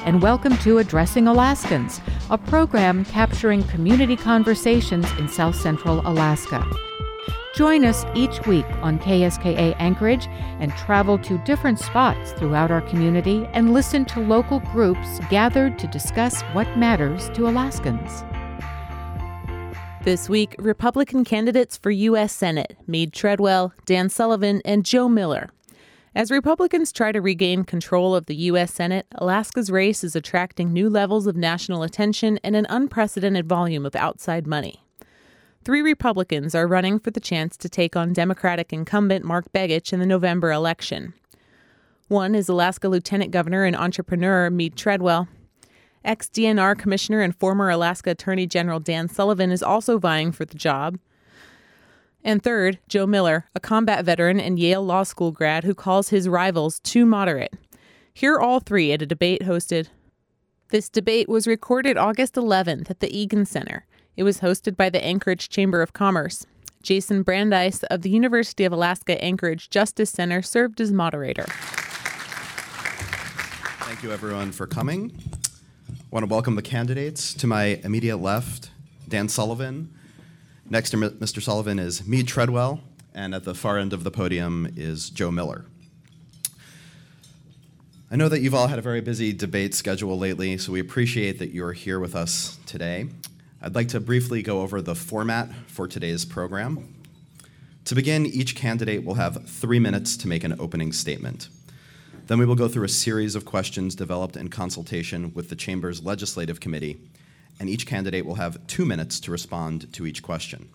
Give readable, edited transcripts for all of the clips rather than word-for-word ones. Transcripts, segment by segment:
and welcome to Addressing Alaskans, a program capturing community conversations in South Central Alaska. Join us each week on KSKA Anchorage and travel to different spots throughout our community and listen to local groups gathered to discuss what matters to Alaskans. This week, Republican candidates for U.S. Senate, Mead Treadwell, Dan Sullivan, and Joe Miller. As Republicans try to regain control of the U.S. Senate, Alaska's race is attracting new levels of national attention and an unprecedented volume of outside money. 3 Republicans are running for the chance to take on Democratic incumbent Mark Begich in the November election. One is Alaska Lieutenant Governor and entrepreneur Mead Treadwell. Ex-DNR Commissioner and former Alaska Attorney General Dan Sullivan is also vying for the job. And third, Joe Miller, a combat veteran and Yale Law School grad who calls his rivals too moderate. Hear all 3 at a debate hosted. This debate was recorded August 11th at the Egan Center. It was hosted by the Anchorage Chamber of Commerce. Jason Brandeis of the University of Alaska Anchorage Justice Center served as moderator. Thank you, everyone, for coming. I want to welcome the candidates. To my immediate left, Dan Sullivan. Next to Mr. Sullivan is Mead Treadwell, and at the far end of the podium is Joe Miller. I know that you've all had a very busy debate schedule lately, so we appreciate that you're here with us today. I'd like to briefly go over the format for today's program. To begin, each candidate will have 3 minutes to make an opening statement. Then we will go through a series of questions developed in consultation with the Chamber's Legislative Committee, and each candidate will have 2 minutes to respond to each question.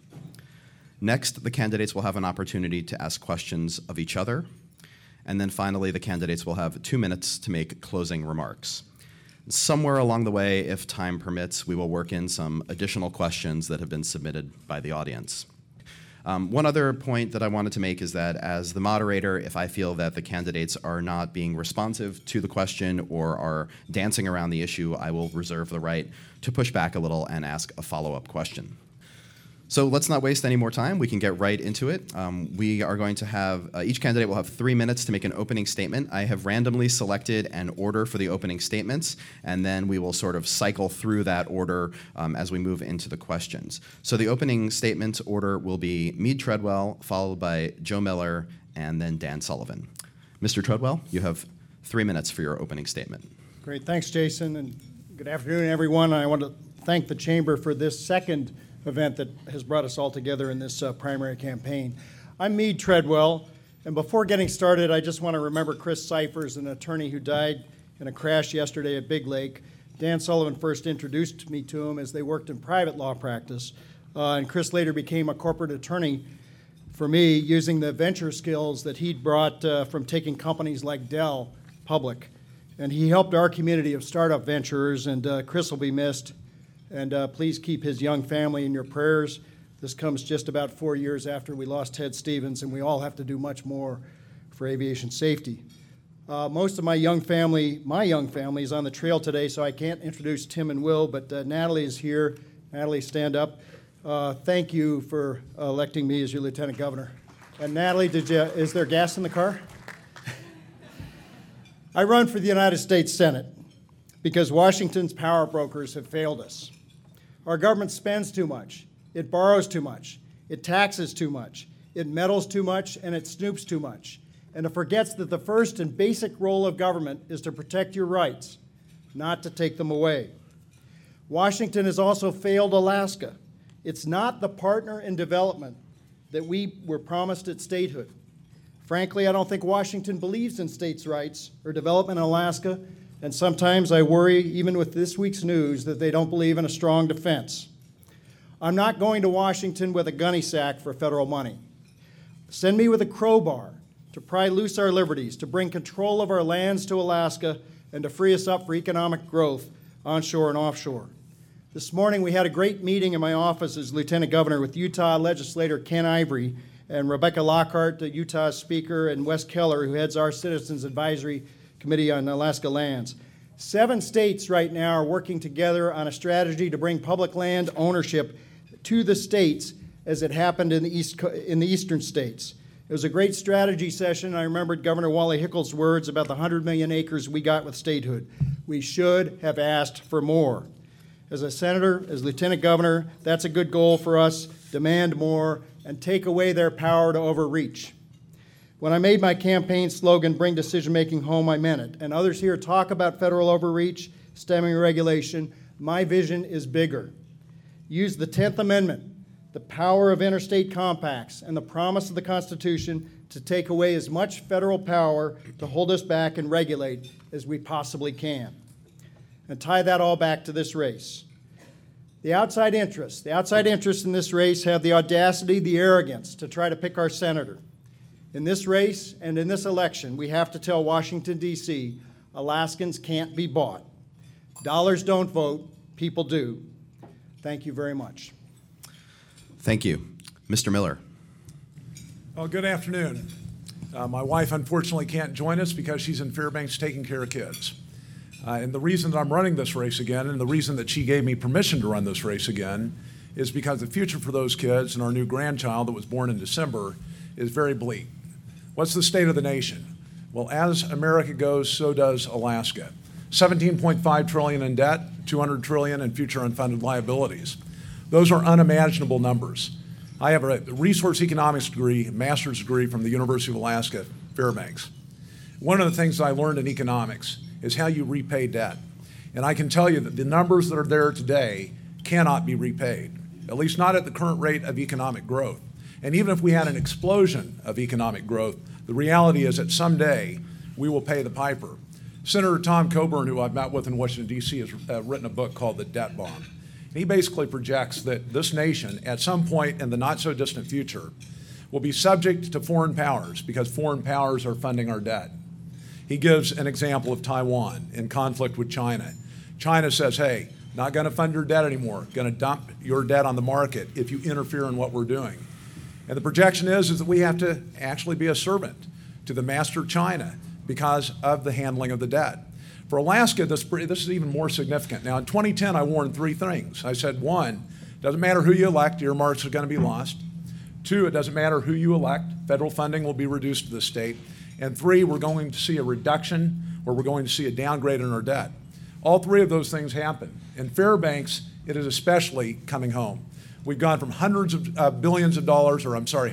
Next, the candidates will have an opportunity to ask questions of each other, and then finally, the candidates will have 2 minutes to make closing remarks. Somewhere along the way, if time permits, we will work in some additional questions that have been submitted by the audience. One other point that I wanted to make is that as the moderator, if I feel that the candidates are not being responsive to the question or are dancing around the issue, I will reserve the right to push back a little and ask a follow-up question. So let's not waste any more time. We can get right into it. We are going to have, each candidate will have 3 minutes to make an opening statement. I have randomly selected an order for the opening statements, and then we will sort of cycle through that order as we move into the questions. So the opening statements order will be Mead Treadwell, followed by Joe Miller, and then Dan Sullivan. Mr. Treadwell, you have 3 minutes for your opening statement. Great. Thanks, Jason, and good afternoon, everyone. I want to thank the Chamber for this second event that has brought us all together in this primary campaign. I'm Mead Treadwell, and before getting started, I just want to remember Chris Cyphers, an attorney who died in a crash yesterday at Big Lake. Dan Sullivan first introduced me to him as they worked in private law practice, and Chris later became a corporate attorney for me using the venture skills that he'd brought from taking companies like Dell public. And he helped our community of startup venturers, and Chris will be missed. And please keep his young family in your prayers. This comes just about 4 years after we lost Ted Stevens, and we all have to do much more for aviation safety. Most of my young family is on the trail today, so I can't introduce Tim and Will, but Natalie is here. Natalie, stand up. Thank you for electing me as your Lieutenant Governor. And Natalie, is there gas in the car? I run for the United States Senate because Washington's power brokers have failed us. Our government spends too much, it borrows too much, it taxes too much, it meddles too much, and it snoops too much. And it forgets that the first and basic role of government is to protect your rights, not to take them away. Washington has also failed Alaska. It's not the partner in development that we were promised at statehood. Frankly, I don't think Washington believes in states' rights or development in Alaska, and sometimes I worry, even with this week's news, that they don't believe in a strong defense. I'm not going to Washington with a gunny sack for federal money. Send me with a crowbar to pry loose our liberties, to bring control of our lands to Alaska, and to free us up for economic growth onshore and offshore. This morning we had a great meeting in my office as Lieutenant Governor with Utah legislator Ken Ivory and Rebecca Lockhart, the Utah Speaker, and Wes Keller, who heads our Citizens Advisory Committee on Alaska Lands. 7 states right now are working together on a strategy to bring public land ownership to the states as it happened in the eastern states. It was a great strategy session. I remembered Governor Wally Hickle's words about the 100 million acres we got with statehood. We should have asked for more. As a senator, as lieutenant governor, that's a good goal for us. Demand more and take away their power to overreach. When I made my campaign slogan, "Bring decision-making home," I meant it. And others here talk about federal overreach, stemming regulation. My vision is bigger. Use the 10th Amendment, the power of interstate compacts, and the promise of the Constitution to take away as much federal power to hold us back and regulate as we possibly can. And tie that all back to this race. The outside interests in this race have the audacity, the arrogance to try to pick our senator. In this race and in this election, we have to tell Washington, D.C., Alaskans can't be bought. Dollars don't vote, people do. Thank you very much. Thank you. Mr. Miller. Well, good afternoon. My wife unfortunately can't join us because she's in Fairbanks taking care of kids. And the reason that I'm running this race again, and the reason that she gave me permission to run this race again, is because the future for those kids and our new grandchild that was born in December is very bleak. What's the state of the nation? Well, as America goes, so does Alaska. $17.5 trillion in debt, $200 trillion in future unfunded liabilities. Those are unimaginable numbers. I have a resource economics degree, master's degree from the University of Alaska, Fairbanks. One of the things I learned in economics is how you repay debt. And I can tell you that the numbers that are there today cannot be repaid, at least not at the current rate of economic growth. And even if we had an explosion of economic growth, the reality is that someday we will pay the piper. Senator Tom Coburn, who I've met with in Washington, D.C., has written a book called The Debt Bomb. And he basically projects that this nation, at some point in the not-so-distant future, will be subject to foreign powers because foreign powers are funding our debt. He gives an example of Taiwan in conflict with China. China says, hey, not going to fund your debt anymore, going to dump your debt on the market if you interfere in what we're doing. And the projection is that we have to actually be a servant to the master China because of the handling of the debt. For Alaska, this is even more significant. Now, in 2010, I warned three things. I said, one, doesn't matter who you elect, earmarks are going to be lost. Two, it doesn't matter who you elect, federal funding will be reduced to the state. And three, we're going to see a reduction or we're going to see a downgrade in our debt. All three of those things happen. In Fairbanks, it is especially coming home. We've gone from hundreds of millions of dollars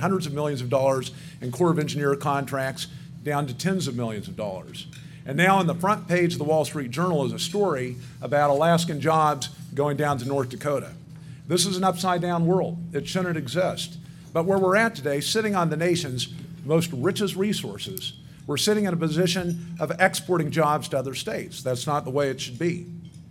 in Corps of Engineer contracts down to tens of millions of dollars. And now on the front page of the Wall Street Journal is a story about Alaskan jobs going down to North Dakota. This is an upside-down world. It shouldn't exist. But where we're at today, sitting on the nation's most richest resources, we're sitting in a position of exporting jobs to other states. That's not the way it should be.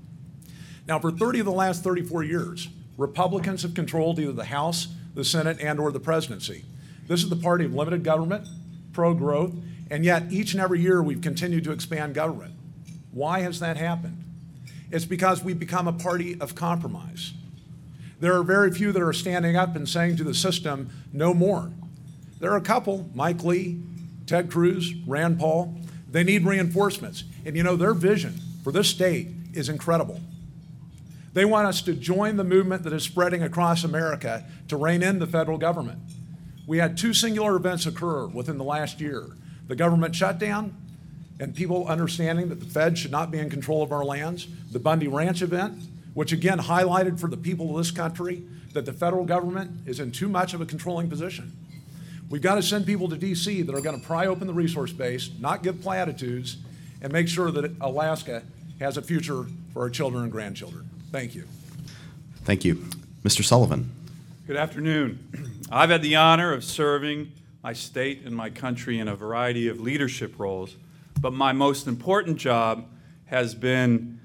Now, for 30 of the last 34 years, Republicans have controlled either the House, the Senate, and or the presidency. This is the party of limited government, pro-growth, and yet each and every year we've continued to expand government. Why has that happened? It's because we've become a party of compromise. There are very few that are standing up and saying to the system, no more. There are a couple, Mike Lee, Ted Cruz, Rand Paul. They need reinforcements. And you know, their vision for this state is incredible. They want us to join the movement that is spreading across America to rein in the federal government. We had two singular events occur within the last year. The government shutdown and people understanding that the Fed should not be in control of our lands. The Bundy Ranch event, which again highlighted for the people of this country that the federal government is in too much of a controlling position. We've got to send people to D.C. that are going to pry open the resource base, not give platitudes, and make sure that Alaska has a future for our children and grandchildren. Thank you. Thank you. Mr. Sullivan. Good afternoon. I've had the honor of serving my state and my country in a variety of leadership roles, but my most important job has been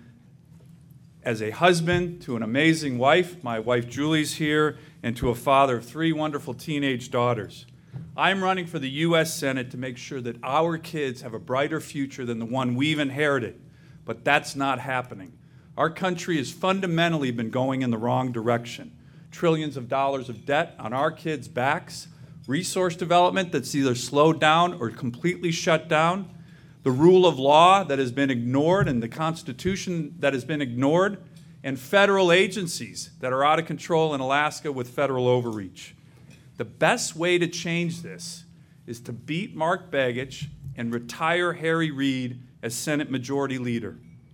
as a husband to an amazing wife. My wife Julie's here, and to a father of three wonderful teenage daughters. I'm running for the U.S. Senate to make sure that our kids have a brighter future than the one we've inherited, but that's not happening. Our country has fundamentally been going in the wrong direction. Trillions of dollars of debt on our kids' backs, resource development that's either slowed down or completely shut down, the rule of law that has been ignored and the Constitution that has been ignored, and federal agencies that are out of control in Alaska with federal overreach. The best way to change this is to beat Mark Begich and retire Harry Reid as Senate Majority Leader.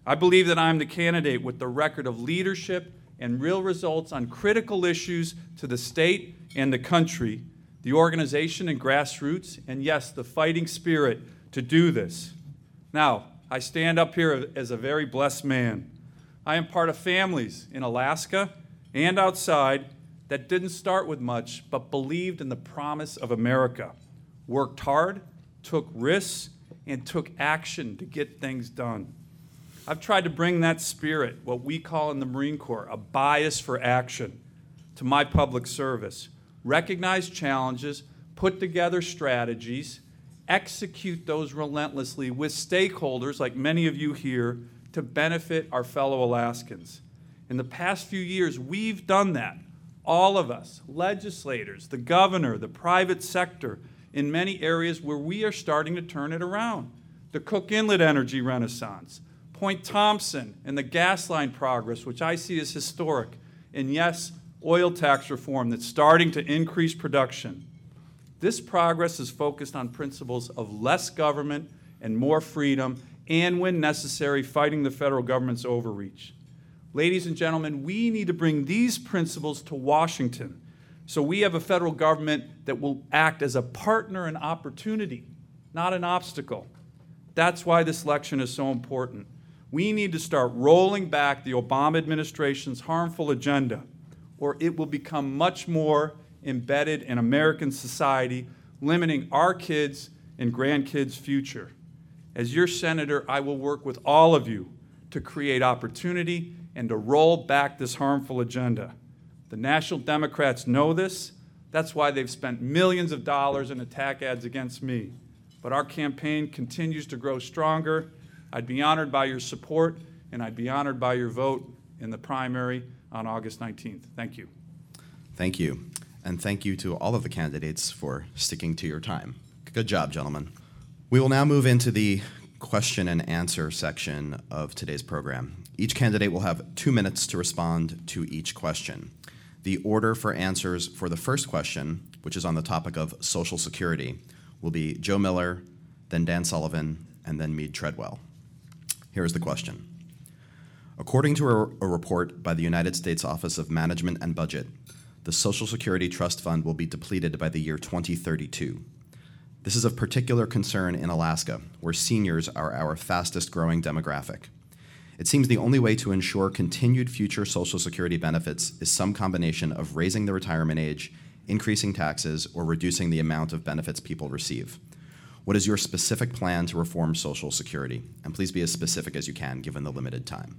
I believe that I'm the candidate with the record of leadership and real results on critical issues to the state and the country, the organization and grassroots, and yes, the fighting spirit to do this. Now, I stand up here as a very blessed man. I am part of families in Alaska and outside that didn't start with much, but believed in the promise of America, worked hard, took risks, and took action to get things done. I've tried to bring that spirit, what we call in the Marine Corps, a bias for action, to my public service. Recognize challenges, put together strategies, execute those relentlessly with stakeholders like many of you here to benefit our fellow Alaskans. In the past few years, we've done that. All of us, legislators, the governor, the private sector, in many areas where we are starting to turn it around. The Cook Inlet energy renaissance, Point Thompson and the gas line progress, which I see as historic, and yes, oil tax reform that's starting to increase production. This progress is focused on principles of less government and more freedom, and when necessary, fighting the federal government's overreach. Ladies and gentlemen, we need to bring these principles to Washington so we have a federal government that will act as a partner in opportunity, not an obstacle. That's why this election is so important. We need to start rolling back the Obama administration's harmful agenda, or it will become much more embedded in American society, limiting our kids' and grandkids' future. As your senator, I will work with all of you to create opportunity and to roll back this harmful agenda. The National Democrats know this. That's why they've spent millions of dollars in attack ads against me. But our campaign continues to grow stronger. I'd be honored by your support, and I'd be honored by your vote in the primary on August 19th. Thank you. Thank you. And thank you to all of the candidates for sticking to your time. Good job, gentlemen. We will now move into the question and answer section of today's program. Each candidate will have 2 minutes to respond to each question. The order for answers for the first question, which is on the topic of Social Security, will be Joe Miller, then Dan Sullivan, and then Meade Treadwell. Here is the question. According to a report by the United States Office of Management and Budget, the Social Security Trust Fund will be depleted by the year 2032. This is of particular concern in Alaska, where seniors are our fastest growing demographic. It seems the only way to ensure continued future Social Security benefits is some combination of raising the retirement age, increasing taxes, or reducing the amount of benefits people receive. What is your specific plan to reform Social Security? And please be as specific as you can, given the limited time.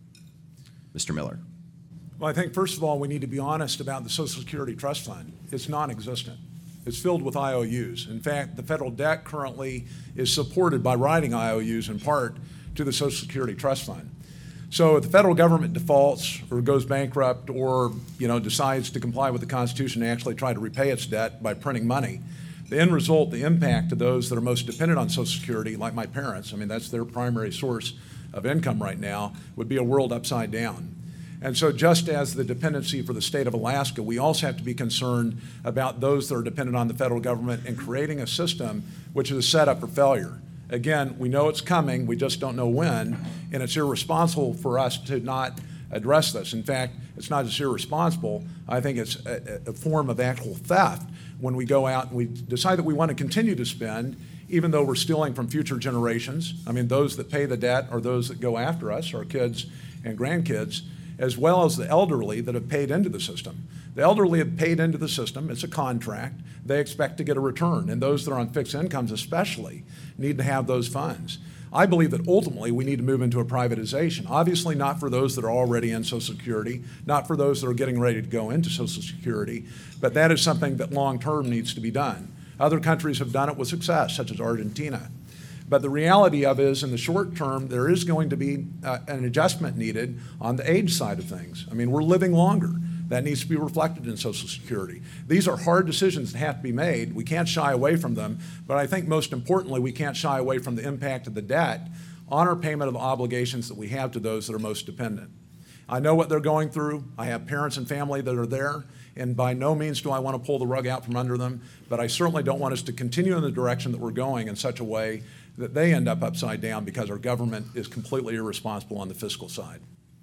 Mr. Miller. Well, I think, first of all, we need to be honest about the Social Security Trust Fund. It's non-existent. It's filled with IOUs. In fact, the federal debt currently is supported by writing IOUs in part to the Social Security Trust Fund. So if the federal government defaults or goes bankrupt or decides to comply with the Constitution and actually try to repay its debt by printing money, the end result, the impact to those that are most dependent on Social Security, like my parents, that's their primary source of income right now, would be a world upside down. And so just as the dependency for the state of Alaska, we also have to be concerned about those that are dependent on the federal government and creating a system which is set up for failure. Again, we know it's coming, we just don't know when, and it's irresponsible for us to not address this. In fact, it's not just irresponsible, I think it's a form of actual theft when we go out and we decide that we want to continue to spend, even though we're stealing from future generations. Those that pay the debt are those that go after us, our kids and grandkids, as well as the elderly that have paid into the system. The elderly have paid into the system. It's a contract. They expect to get a return, and those that are on fixed incomes especially need to have those funds. I believe that ultimately we need to move into a privatization, obviously not for those that are already in Social Security, not for those that are getting ready to go into Social Security, but that is something that long-term needs to be done. Other countries have done it with success, such as Argentina. But the reality of it is, in the short term, there is going to be an adjustment needed on the age side of things. We're living longer. That needs to be reflected in Social Security. These are hard decisions that have to be made. We can't shy away from them, but I think most importantly, we can't shy away from the impact of the debt on our payment of the obligations that we have to those that are most dependent. I know what they're going through. I have parents and family that are there, and by no means do I want to pull the rug out from under them, but I certainly don't want us to continue in the direction that we're going in such a way that they end up upside down because our government is completely irresponsible on the fiscal side.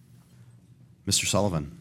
Mr. Sullivan.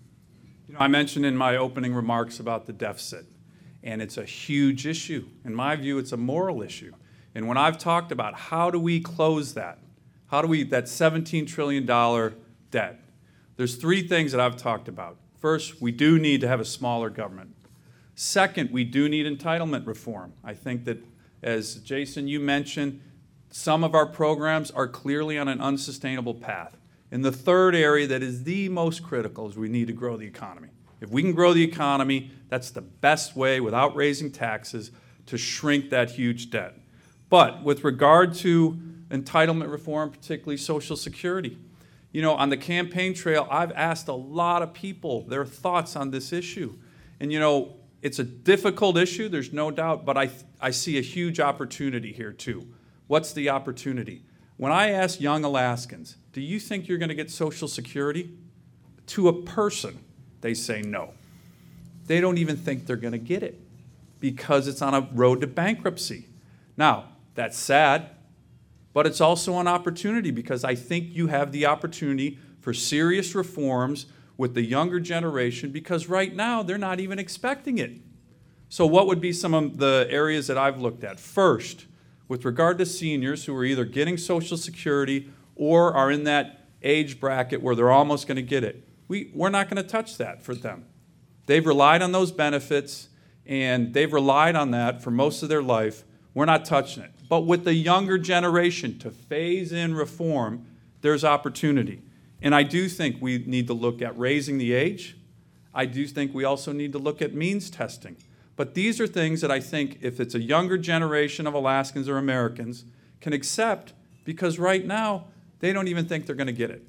I mentioned in my opening remarks about the deficit, and it's a huge issue. In my view, it's a moral issue. And when I've talked about how do we close that, that $17 trillion debt, there's three things that I've talked about. First, we do need to have a smaller government. Second, we do need entitlement reform. I think that, as Jason, you mentioned, some of our programs are clearly on an unsustainable path. And the third area that is the most critical is we need to grow the economy. If we can grow the economy, that's the best way, without raising taxes, to shrink that huge debt. But with regard to entitlement reform, particularly Social Security, on the campaign trail, I've asked a lot of people their thoughts on this issue. And, it's a difficult issue, there's no doubt, but I see a huge opportunity here, too. What's the opportunity? When I ask young Alaskans, do you think you're going to get Social Security? To a person, they say no. They don't even think they're going to get it because it's on a road to bankruptcy. Now, that's sad, but it's also an opportunity because I think you have the opportunity for serious reforms with the younger generation because right now they're not even expecting it. So what would be some of the areas that I've looked at? First, with regard to seniors who are either getting Social Security or are in that age bracket where they're almost going to get it, we're not going to touch that for them. They've relied on those benefits, and they've relied on that for most of their life. We're not touching it. But with the younger generation to phase in reform, there's opportunity. And I do think we need to look at raising the age. I do think we also need to look at means testing. But these are things that I think if it's a younger generation of Alaskans or Americans can accept because right now they don't even think they're going to get it.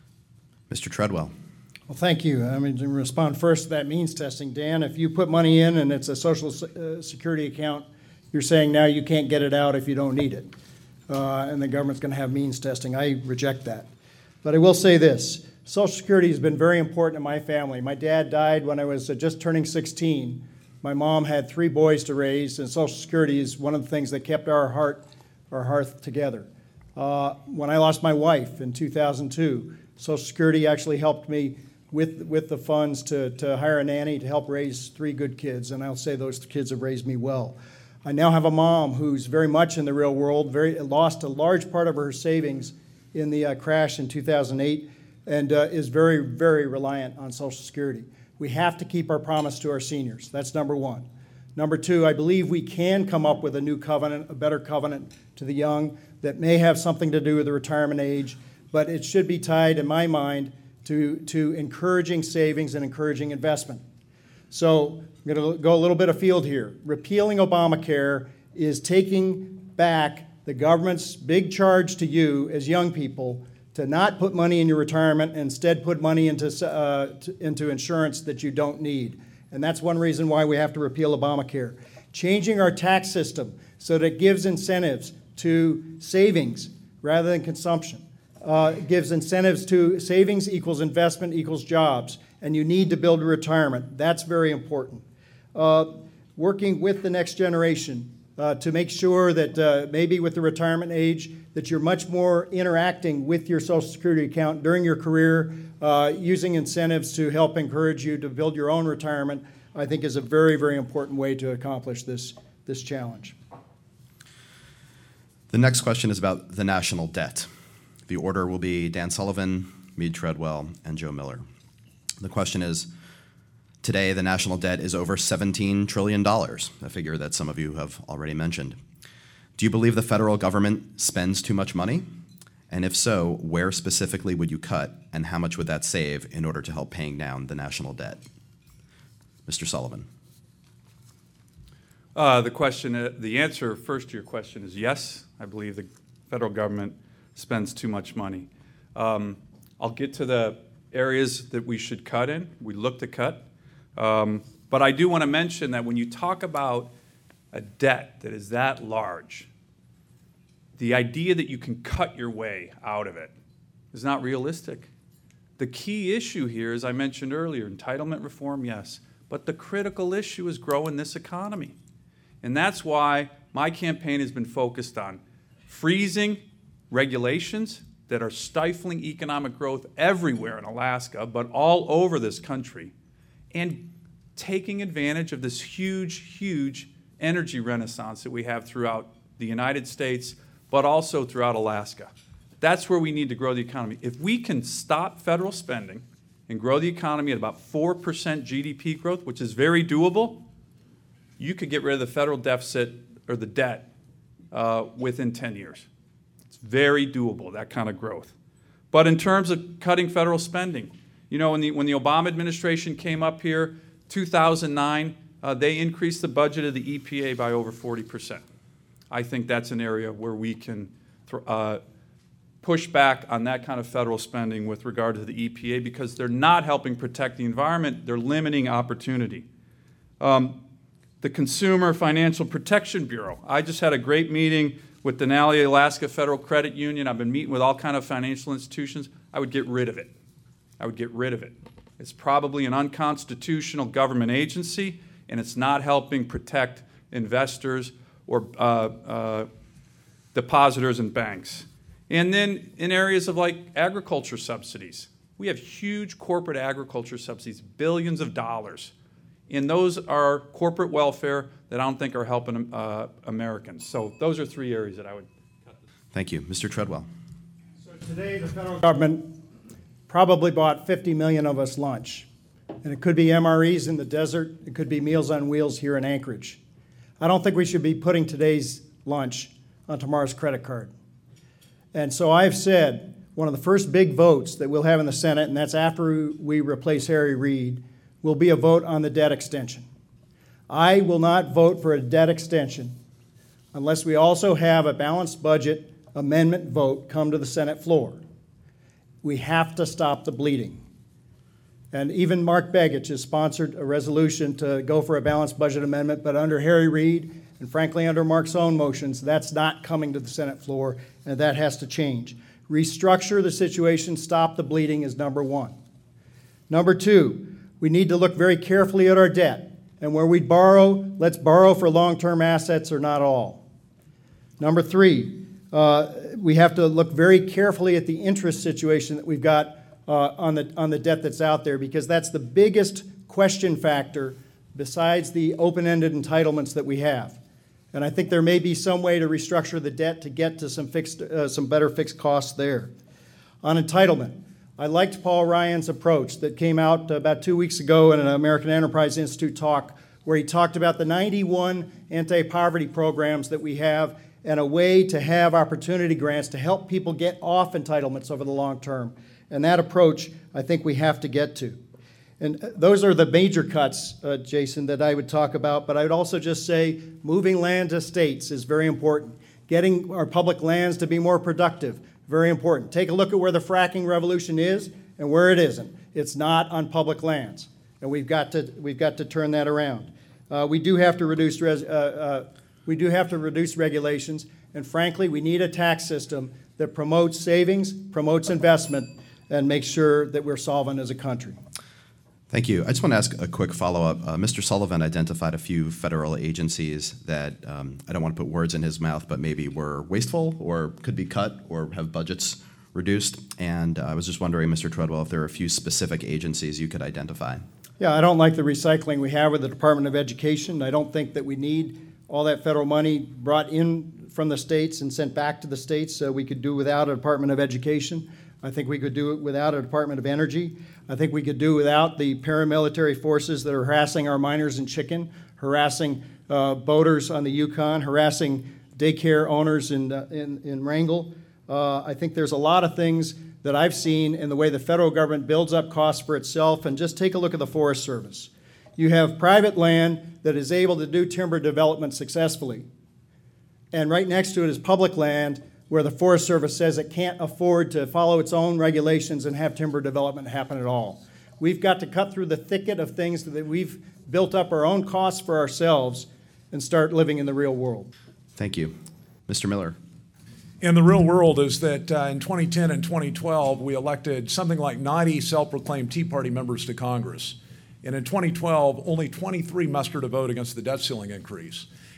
Mr. Treadwell. Well, thank you. To respond first to that means testing, Dan, if you put money in and it's a Social Security account, you're saying now you can't get it out if you don't need it. And the government's going to have means testing. I reject that. But I will say this. Social Security has been very important in my family. My dad died when I was just turning 16. My mom had 3 boys to raise, and Social Security is one of the things that kept our hearth together. When I lost my wife in 2002, Social Security actually helped me with the funds to hire a nanny to help raise 3 good kids, and I'll say those kids have raised me well. I now have a mom who's very much in the real world, lost a large part of her savings in the crash in 2008, and is very, very reliant on Social Security. We have to keep our promise to our seniors. That's number one. Number two, I believe we can come up with a new covenant, a better covenant to the young that may have something to do with the retirement age, but it should be tied, in my mind, to encouraging savings and encouraging investment. So I'm going to go a little bit afield here. Repealing Obamacare is taking back the government's big charge to you as young people to not put money in your retirement and instead put money into insurance that you don't need. And that's one reason why we have to repeal Obamacare. Changing our tax system so that it gives incentives to savings rather than consumption. Gives incentives to savings equals investment equals jobs, and you need to build a retirement. That's very important. Working with the next generation to make sure that maybe with the retirement age that you're much more interacting with your Social Security account during your career, using incentives to help encourage you to build your own retirement, I think is a very, very important way to accomplish this challenge. The next question is about the national debt. The order will be Dan Sullivan, Meade Treadwell, and Joe Miller. The question is, today the national debt is over $17 trillion, a figure that some of you have already mentioned. Do you believe the federal government spends too much money? And if so, where specifically would you cut, and how much would that save in order to help paying down the national debt? Mr. Sullivan. The answer first to your question is yes. I believe the federal government spends too much money. I'll get to the areas that we should cut in. We look to cut. But I do want to mention that when you talk about a debt that is that large, the idea that you can cut your way out of it is not realistic. The key issue here, as I mentioned earlier, entitlement reform, yes, but the critical issue is growing this economy. And that's why my campaign has been focused on freezing regulations that are stifling economic growth everywhere in Alaska, but all over this country, and taking advantage of this huge energy renaissance that we have throughout the United States, but also throughout Alaska. That's where we need to grow the economy. If we can stop federal spending and grow the economy at about 4% GDP growth, which is very doable, you could get rid of the federal deficit or the debt within 10 years. It's very doable, that kind of growth. But in terms of cutting federal spending, you know, when the Obama administration came up here, 2009, they increased the budget of the EPA by over 40%. I think that's an area where we can push back on that kind of federal spending with regard to the EPA, because they're not helping protect the environment, they're limiting opportunity. The Consumer Financial Protection Bureau. I just had a great meeting with Denali Alaska Federal Credit Union. I've been meeting with all kinds of financial institutions. I would get rid of it. I would get rid of it. It's probably an unconstitutional government agency, and it's not helping protect investors or depositors and banks. And then in areas of like agriculture subsidies, we have huge corporate agriculture subsidies, billions of dollars. And those are corporate welfare that I don't think are helping Americans. So those are three areas that I would cut. Thank you. Mr. Treadwell. So today the federal government probably bought 50 million of us lunch. And it could be MREs in the desert. It could be Meals on Wheels here in Anchorage. I don't think we should be putting today's lunch on tomorrow's credit card. And so I've said one of the first big votes that we'll have in the Senate, and that's after we replace Harry Reid, will be a vote on the debt extension. I will not vote for a debt extension unless we also have a balanced budget amendment vote come to the Senate floor. We have to stop the bleeding. And even Mark Begich has sponsored a resolution to go for a balanced budget amendment, but under Harry Reid, and frankly under Mark's own motions, that's not coming to the Senate floor, and that has to change. Restructure the situation, stop the bleeding is number one. Number two, we need to look very carefully at our debt, and where we borrow, let's borrow for long-term assets or not all. Number three, we have to look very carefully at the interest situation that we've got on the debt that's out there, because that's the biggest question factor besides the open-ended entitlements that we have. And I think there may be some way to restructure the debt to get to some better fixed costs there. On entitlement, I liked Paul Ryan's approach that came out about 2 weeks ago in an American Enterprise Institute talk, where he talked about the 91 anti-poverty programs that we have and a way to have opportunity grants to help people get off entitlements over the long term. And that approach, I think we have to get to. And those are the major cuts, Jason, that I would talk about. But I would also just say moving land to states is very important. Getting our public lands to be more productive, very important. Take a look at where the fracking revolution is and where it isn't. It's not on public lands. And we've got to turn that around. We do have to reduce regulations. And frankly, we need a tax system that promotes savings, promotes investment, and makes sure that we're solvent as a country. Thank you. I just want to ask a quick follow-up. Mr. Sullivan identified a few federal agencies that, I don't want to put words in his mouth, but maybe were wasteful or could be cut or have budgets reduced. And I was just wondering, Mr. Treadwell, if there are a few specific agencies you could identify. Yeah, I don't like the recycling we have with the Department of Education. I don't think that we need all that federal money brought in from the states and sent back to the states. So we could do without a Department of Education. I think we could do it without a Department of Energy. I think we could do without the paramilitary forces that are harassing our miners in Chicken, harassing boaters on the Yukon, harassing daycare owners in Wrangell. I think there's a lot of things that I've seen in the way the federal government builds up costs for itself. And just take a look at the Forest Service. You have private land that is able to do timber development successfully. And right next to it is public land where the Forest Service says it can't afford to follow its own regulations and have timber development happen at all. We've got to cut through the thicket of things that we've built up our own costs for ourselves and start living in the real world. Thank you. Mr. Miller. In the real world is that in 2010 and 2012, we elected something like 90 self-proclaimed Tea Party members to Congress. And in 2012, only 23 mustered a vote against the debt ceiling increase.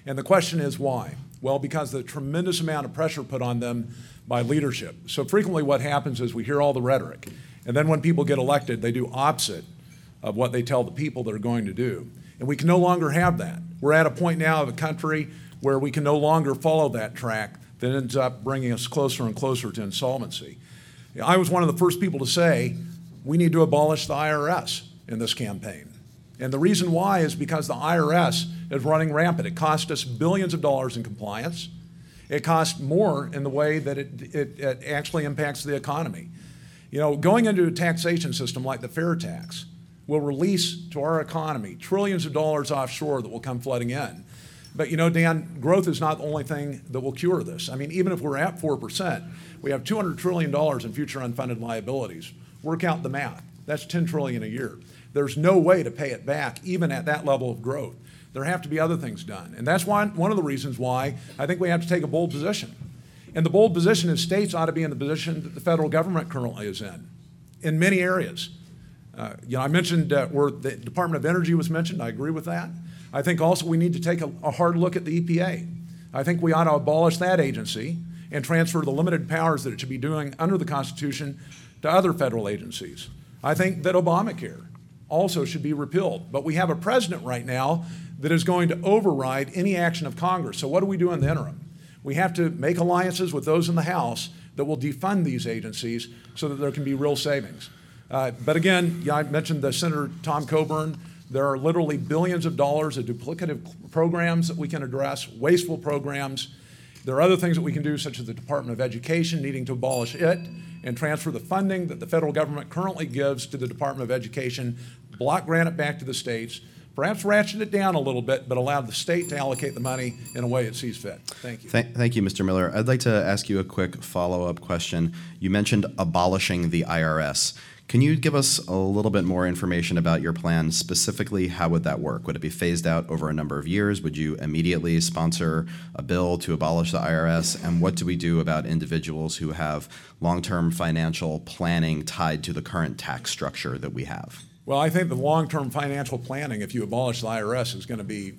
And the question is why? Well, because of the tremendous amount of pressure put on them by leadership. So frequently what happens is we hear all the rhetoric, and then when people get elected, they do opposite of what they tell the people they're going to do. And we can no longer have that. We're at a point now of a country where we can no longer follow that track that ends up bringing us closer and closer to insolvency. I was one of the first people to say we need to abolish the IRS in this campaign. And the reason why is because the IRS is running rampant. It cost us billions of dollars in compliance. It costs more in the way that it actually impacts the economy. You know, going into a taxation system like the fair tax will release to our economy trillions of dollars offshore that will come flooding in. But you know, Dan, growth is not the only thing that will cure this. I mean, even if we're at 4%, we have $200 trillion in future unfunded liabilities. Work out the math. That's $10 trillion a year. There's no way to pay it back, even at that level of growth. There have to be other things done. And that's one of the reasons why I think we have to take a bold position. And the bold position is states ought to be in the position that the federal government currently is in many areas. You know, I mentioned where the Department of Energy was mentioned. I agree with that. I think also we need to take a hard look at the EPA. I think we ought to abolish that agency and transfer the limited powers that it should be doing under the Constitution to other federal agencies. I think that Obamacare also should be repealed. But we have a president right now that is going to override any action of Congress. So what do we do in the interim? We have to make alliances with those in the House that will defund these agencies so that there can be real savings. But again, I mentioned the Senator Tom Coburn. There are literally billions of dollars of duplicative programs that we can address, wasteful programs. There are other things that we can do, such as the Department of Education needing to abolish it and transfer the funding that the federal government currently gives to the Department of Education, block grant it back to the states, perhaps ratchet it down a little bit, but allow the state to allocate the money in a way it sees fit. Thank you. Thank you, Mr. Miller. I'd like to ask you a quick follow-up question. You mentioned abolishing the IRS. Can you give us a little bit more information about your plan? Specifically, how would that work? Would it be phased out over a number of years? Would you immediately sponsor a bill to abolish the IRS? And what do we do about individuals who have long-term financial planning tied to the current tax structure that we have? Well, I think the long-term financial planning, if you abolish the IRS, is going to be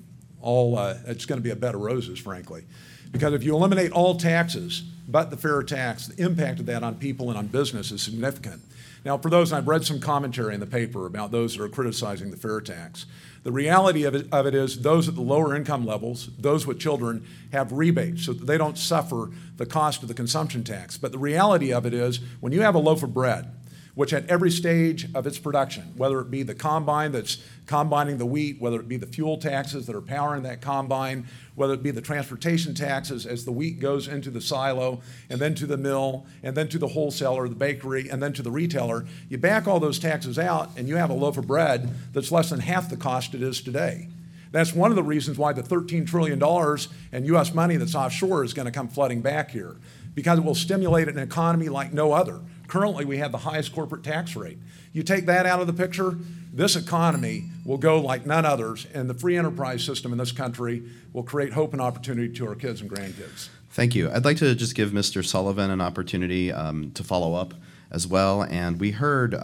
it's going to be a bed of roses, frankly. Because if you eliminate all taxes but the fair tax, the impact of that on people and on business is significant. Now, for those, and I've read some commentary in the paper about those that are criticizing the fair tax. The reality of it is those at the lower income levels, those with children, have rebates so that they don't suffer the cost of the consumption tax. But the reality of it is when you have a loaf of bread, which at every stage of its production, whether it be the combine that's combining the wheat, whether it be the fuel taxes that are powering that combine, whether it be the transportation taxes as the wheat goes into the silo and then to the mill and then to the wholesaler, the bakery, and then to the retailer, you back all those taxes out and you have a loaf of bread that's less than half the cost it is today. That's one of the reasons why the $13 trillion in U.S. money that's offshore is going to come flooding back here, because it will stimulate an economy like no other. Currently, we have the highest corporate tax rate. You take that out of the picture, this economy will go like none others, and the free enterprise system in this country will create hope and opportunity to our kids and grandkids. Thank you. I'd like to just give Mr. Sullivan an opportunity to follow up as well. And we heard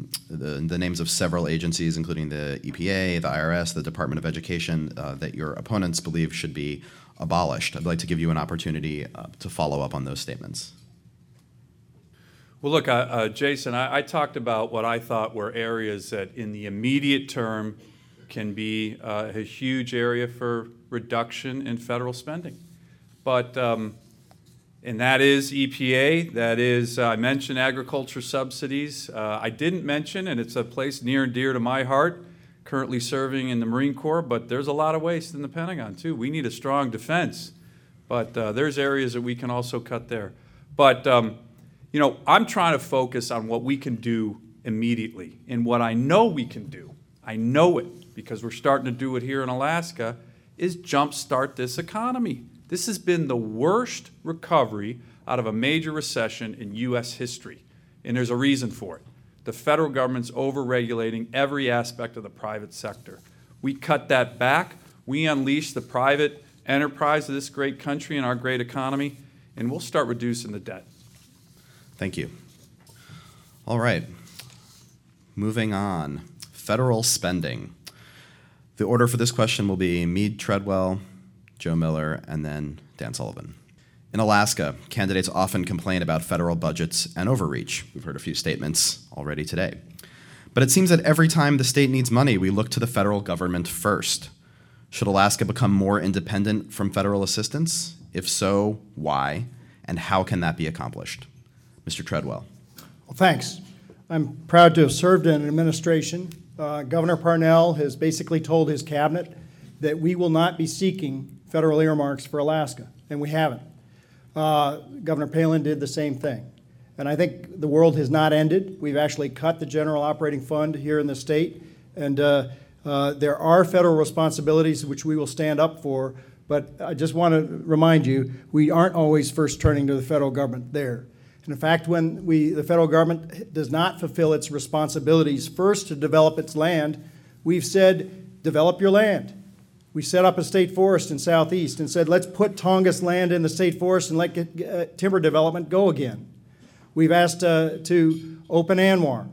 the names of several agencies, including the EPA, the IRS, the Department of Education, that your opponents believe should be abolished. I'd like to give you an opportunity to follow up on those statements. Well, look, Jason, I talked about what I thought were areas that in the immediate term can be a huge area for reduction in federal spending. But, and that is EPA, that is, I mentioned agriculture subsidies. I didn't mention, and it's a place near and dear to my heart, currently serving in the Marine Corps, but there's a lot of waste in the Pentagon, too. We need a strong defense, but there's areas that we can also cut there. But, you know, I'm trying to focus on what we can do immediately. And what I know we can do, I know it because we're starting to do it here in Alaska, is jumpstart this economy. This has been the worst recovery out of a major recession in U.S. history, and there's a reason for it. The federal government's over-regulating every aspect of the private sector. We cut that back. We unleash the private enterprise of this great country and our great economy, and we'll start reducing the debt. Thank you. All right. Moving on. Federal spending. The order for this question will be Meade Treadwell, Joe Miller, and then Dan Sullivan. In Alaska, candidates often complain about federal budgets and overreach. We've heard a few statements already today. But it seems that every time the state needs money, we look to the federal government first. Should Alaska become more independent from federal assistance? If so, why? And how can that be accomplished? Mr. Treadwell. Well, thanks. I'm proud to have served in an administration. Governor Parnell has basically told his cabinet that we will not be seeking federal earmarks for Alaska, and we haven't. Governor Palin did the same thing. And I think the world has not ended. We've actually cut the general operating fund here in the state, and there are federal responsibilities which we will stand up for, but I just want to remind you, we aren't always first turning to the federal government there. And in fact, when the federal government does not fulfill its responsibilities first to develop its land, we've said, develop your land. We set up a state forest in Southeast and said, let's put Tongass land in the state forest and let timber development go again. We've asked to open ANWR,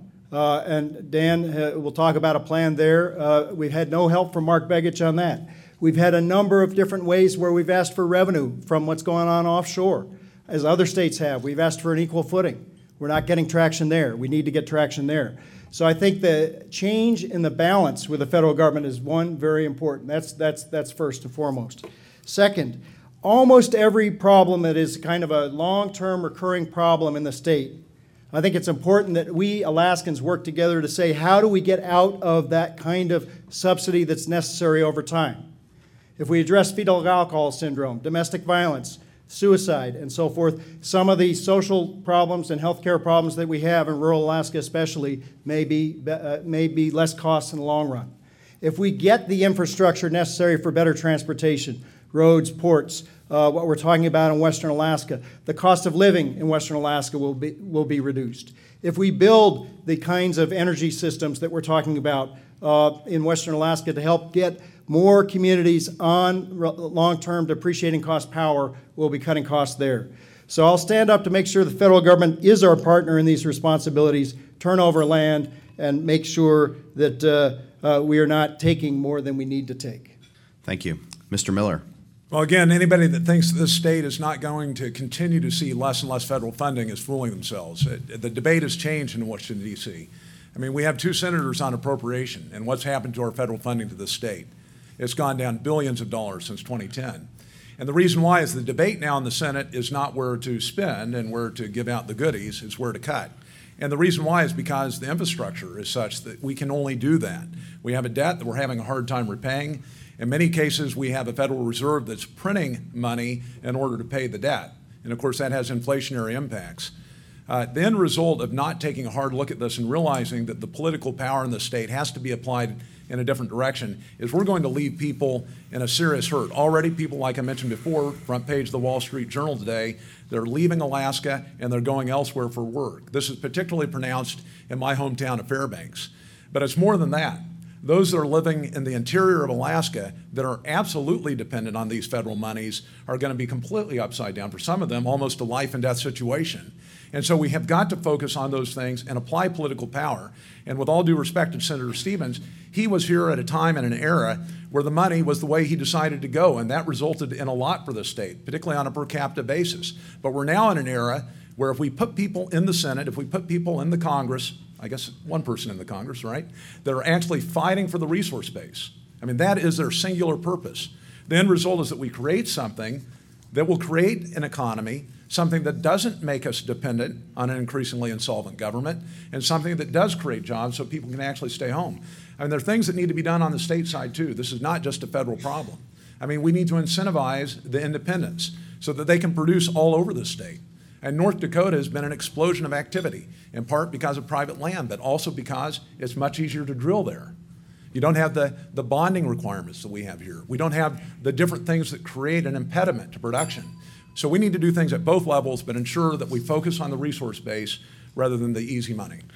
and Dan will talk about a plan there. We've had no help from Mark Begich on that. We've had a number of different ways where we've asked for revenue from what's going on offshore, as other states have. We've asked for an equal footing. We're not getting traction there. We need to get traction there. So I think the change in the balance with the federal government is one, very important. That's first and foremost. Second, almost every problem that is kind of a long-term recurring problem in the state, I think it's important that we Alaskans work together to say, how do we get out of that kind of subsidy that's necessary over time? If we address fetal alcohol syndrome, domestic violence, suicide, and so forth, some of the social problems and healthcare problems that we have in rural Alaska especially may be less costs in the long run. If we get the infrastructure necessary for better transportation, roads, ports, what we're talking about in Western Alaska, the cost of living in Western Alaska will be reduced. If we build the kinds of energy systems that we're talking about in Western Alaska to help get more communities on long-term depreciating cost power, we'll be cutting costs there. So I'll stand up to make sure the federal government is our partner in these responsibilities, turn over land, and make sure that we are not taking more than we need to take. Thank you. Mr. Miller. Well, again, anybody that thinks this state is not going to continue to see less and less federal funding is fooling themselves. The debate has changed in Washington, D.C. I mean, we have 2 senators on appropriation, and what's happened to our federal funding to the state? It's gone down billions of dollars since 2010. And the reason why is the debate now in the Senate is not where to spend and where to give out the goodies, it's where to cut. And the reason why is because the infrastructure is such that we can only do that. We have a debt that we're having a hard time repaying. In many cases, we have a Federal Reserve that's printing money in order to pay the debt. And of course, that has inflationary impacts. The end result of not taking a hard look at this and realizing that the political power in the state has to be applied in a different direction is we're going to leave people in a serious hurt. Already people, like I mentioned before, front page of the Wall Street Journal today, they're leaving Alaska and they're going elsewhere for work. This is particularly pronounced in my hometown of Fairbanks. But it's more than that. Those that are living in the interior of Alaska that are absolutely dependent on these federal monies are going to be completely upside down. For some of them, almost a life and death situation. And so we have got to focus on those things and apply political power. And with all due respect to Senator Stevens, he was here at a time and an era where the money was the way he decided to go, and that resulted in a lot for the state, particularly on a per capita basis. But we're now in an era where if we put people in the Senate, if we put people in the Congress, I guess one person in the Congress, right, that are actually fighting for the resource base. I mean, that is their singular purpose. The end result is that we create something that will create an economy, something that doesn't make us dependent on an increasingly insolvent government, and something that does create jobs so people can actually stay home. I mean, there are things that need to be done on the state side, too. This is not just a federal problem. I mean, we need to incentivize the independents so that they can produce all over the state. And North Dakota has been an explosion of activity, in part because of private land, but also because it's much easier to drill there. You don't have the bonding requirements that we have here. We don't have the different things that create an impediment to production. So we need to do things at both levels, but ensure that we focus on the resource base rather than the easy money.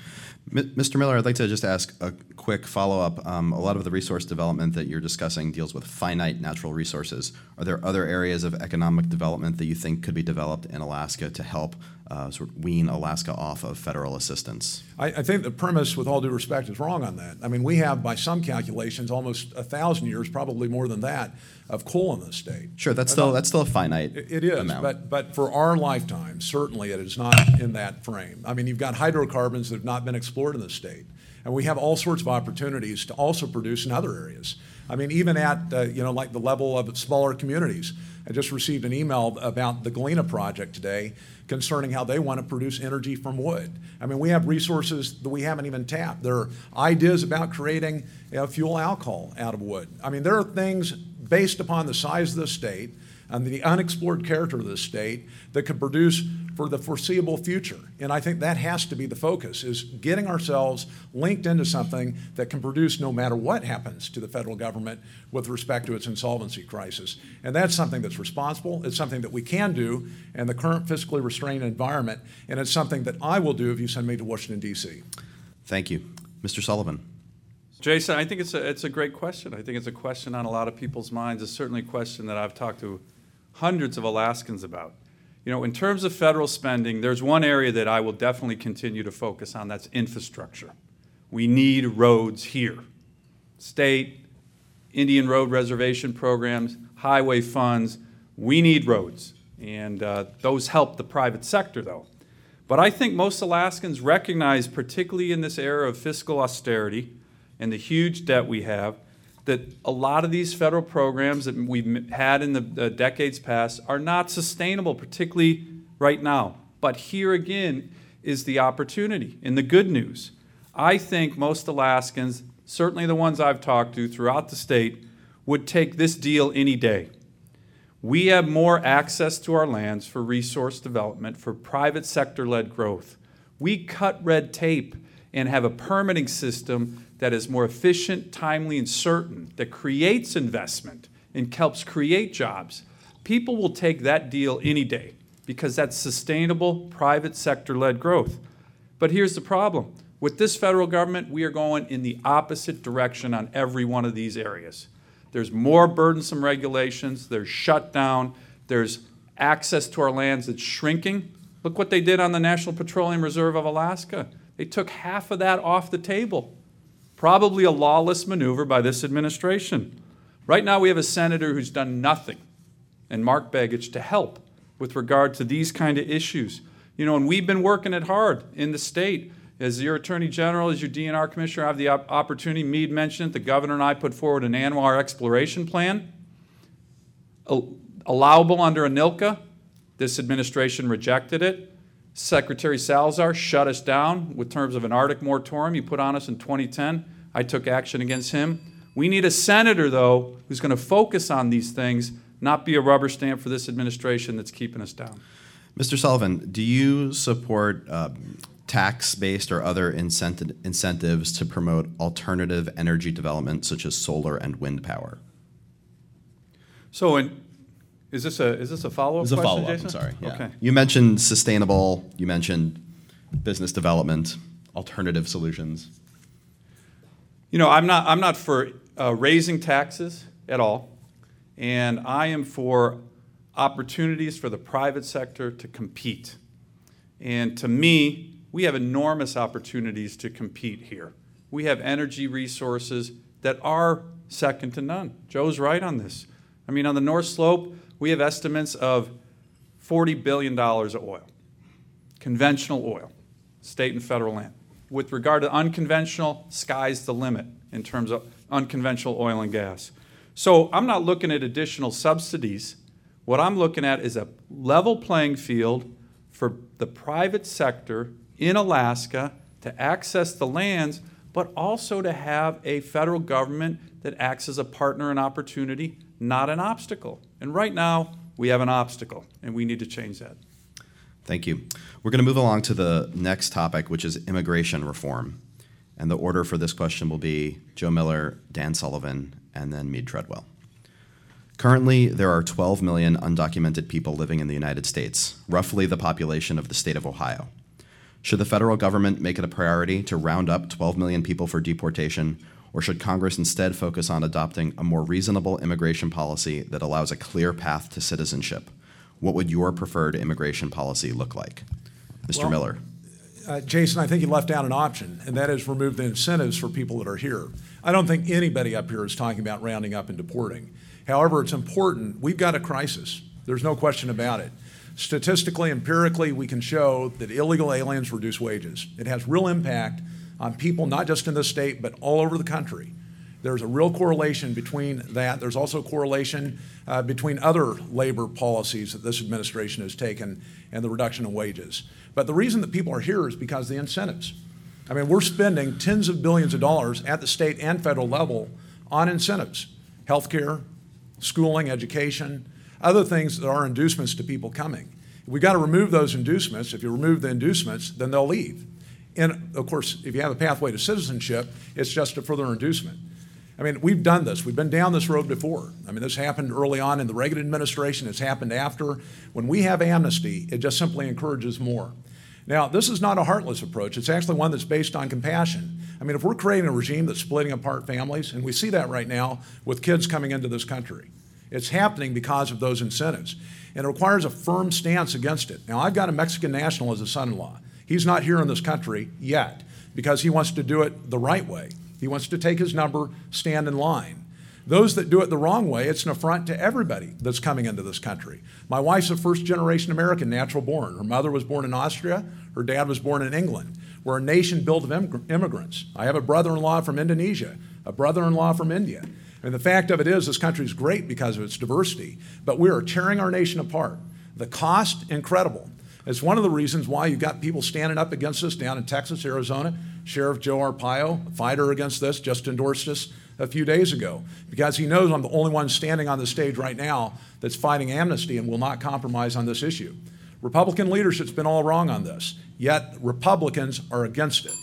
Mr. Miller, I'd like to just ask a quick follow-up. A lot of the resource development that you're discussing deals with finite natural resources. Are there other areas of economic development that you think could be developed in Alaska to help sort of wean Alaska off of federal assistance? I think the premise, with all due respect, is wrong on that. I mean, we have, by some calculations, almost 1,000 years, probably more than that, of coal in the state. Sure, that's still a finite It is, amount. but for our lifetime, certainly it is not in that frame. I mean, you've got hydrocarbons that have not been explored in the state, and we have all sorts of opportunities to also produce in other areas. I mean, even at like the level of smaller communities. I just received an email about the Galena project today concerning how they want to produce energy from wood. I mean, we have resources that we haven't even tapped. There are ideas about creating fuel alcohol out of wood. I mean, there are things based upon the size of the state and the unexplored character of the state that could produce for the foreseeable future. And I think that has to be the focus, is getting ourselves linked into something that can produce no matter what happens to the federal government with respect to its insolvency crisis. And that's something that's responsible. It's something that we can do in the current fiscally restrained environment. And it's something that I will do if you send me to Washington, D.C. Thank you. Mr. Sullivan. Jason, I think it's a great question. I think it's a question on a lot of people's minds. It's certainly a question that I've talked to hundreds of Alaskans about. You know, in terms of federal spending, there's one area that I will definitely continue to focus on. That's infrastructure. We need roads here. State, Indian road reservation programs, highway funds. We need roads. And those help the private sector, though. But I think most Alaskans recognize, particularly in this era of fiscal austerity and the huge debt we have, that a lot of these federal programs that we've had in the decades past are not sustainable, particularly right now. But here again is the opportunity and the good news. I think most Alaskans, certainly the ones I've talked to throughout the state, would take this deal any day. We have more access to our lands for resource development, for private sector-led growth. We cut red tape and have a permitting system that is more efficient, timely, and certain, that creates investment and helps create jobs. People will take that deal any day because that's sustainable, private sector-led growth. But here's the problem. With this federal government, we are going in the opposite direction on every one of these areas. There's more burdensome regulations, there's shutdown, there's access to our lands that's shrinking. Look what they did on the National Petroleum Reserve of Alaska. They took half of that off the table. Probably a lawless maneuver by this administration. Right now we have a senator who's done nothing, and Mark Begich, to help with regard to these kind of issues. You know, and we've been working it hard in the state. As your Attorney General, as your DNR Commissioner, I have the opportunity, Meade mentioned it, the Governor and I put forward an ANWR exploration plan, allowable under ANILCA. This administration rejected it. Secretary Salazar shut us down with terms of an Arctic moratorium he put on us in 2010. I took action against him. We need a senator, though, who's going to focus on these things, not be a rubber stamp for this administration that's keeping us down. Mr. Sullivan, do you support tax-based or other incentives to promote alternative energy development, such as solar and wind power? So, is this a follow-up question, It's a follow-up, Jason? I'm sorry. Yeah. Okay. You mentioned sustainable, you mentioned business development, alternative solutions. You know, I'm not for raising taxes at all, and I am for opportunities for the private sector to compete. And to me, we have enormous opportunities to compete here. We have energy resources that are second to none. Joe's right on this. I mean, on the North Slope, we have estimates of $40 billion of oil, conventional oil, state and federal land. With regard to unconventional, sky's the limit in terms of unconventional oil and gas. So I'm not looking at additional subsidies. What I'm looking at is a level playing field for the private sector in Alaska to access the lands, but also to have a federal government that acts as a partner and opportunity, not an obstacle. And right now, we have an obstacle, and we need to change that. Thank you. We're going to move along to the next topic, which is immigration reform. And the order for this question will be Joe Miller, Dan Sullivan, and then Meade Treadwell. Currently, there are 12 million undocumented people living in the United States, roughly the population of the state of Ohio. Should the federal government make it a priority to round up 12 million people for deportation, or should Congress instead focus on adopting a more reasonable immigration policy that allows a clear path to citizenship? What would your preferred immigration policy look like? Mr. Miller. Jason, I think you left out an option, and that is remove the incentives for people that are here. I don't think anybody up here is talking about rounding up and deporting. However, it's important. We've got a crisis. There's no question about it. Statistically, empirically, we can show that illegal aliens reduce wages. It has real impact on people, not just in this state, but all over the country. There's a real correlation between that. There's also a correlation between other labor policies that this administration has taken and the reduction in wages. But the reason that people are here is because of the incentives. I mean, we're spending tens of billions of dollars at the state and federal level on incentives, healthcare, schooling, education, other things that are inducements to people coming. We've got to remove those inducements. If you remove the inducements, then they'll leave. And of course, if you have a pathway to citizenship, it's just a further inducement. I mean, we've done this. We've been down this road before. I mean, this happened early on in the Reagan administration. It's happened after. When we have amnesty, it just simply encourages more. Now, this is not a heartless approach. It's actually one that's based on compassion. I mean, if we're creating a regime that's splitting apart families, and we see that right now with kids coming into this country, it's happening because of those incentives. And it requires a firm stance against it. Now, I've got a Mexican national as a son-in-law. He's not here in this country yet because he wants to do it the right way. He wants to take his number, stand in line. Those that do it the wrong way, it's an affront to everybody that's coming into this country. My wife's a first-generation American, natural born. Her mother was born in Austria. Her dad was born in England. We're a nation built of immigrants. I have a brother-in-law from Indonesia, a brother-in-law from India. And the fact of it is, this country is great because of its diversity, but we are tearing our nation apart. The cost, incredible. It's one of the reasons why you've got people standing up against us down in Texas, Arizona. Sheriff Joe Arpaio, a fighter against this, just endorsed us a few days ago because he knows I'm the only one standing on the stage right now that's fighting amnesty and will not compromise on this issue. Republican leadership's been all wrong on this, yet Republicans are against it.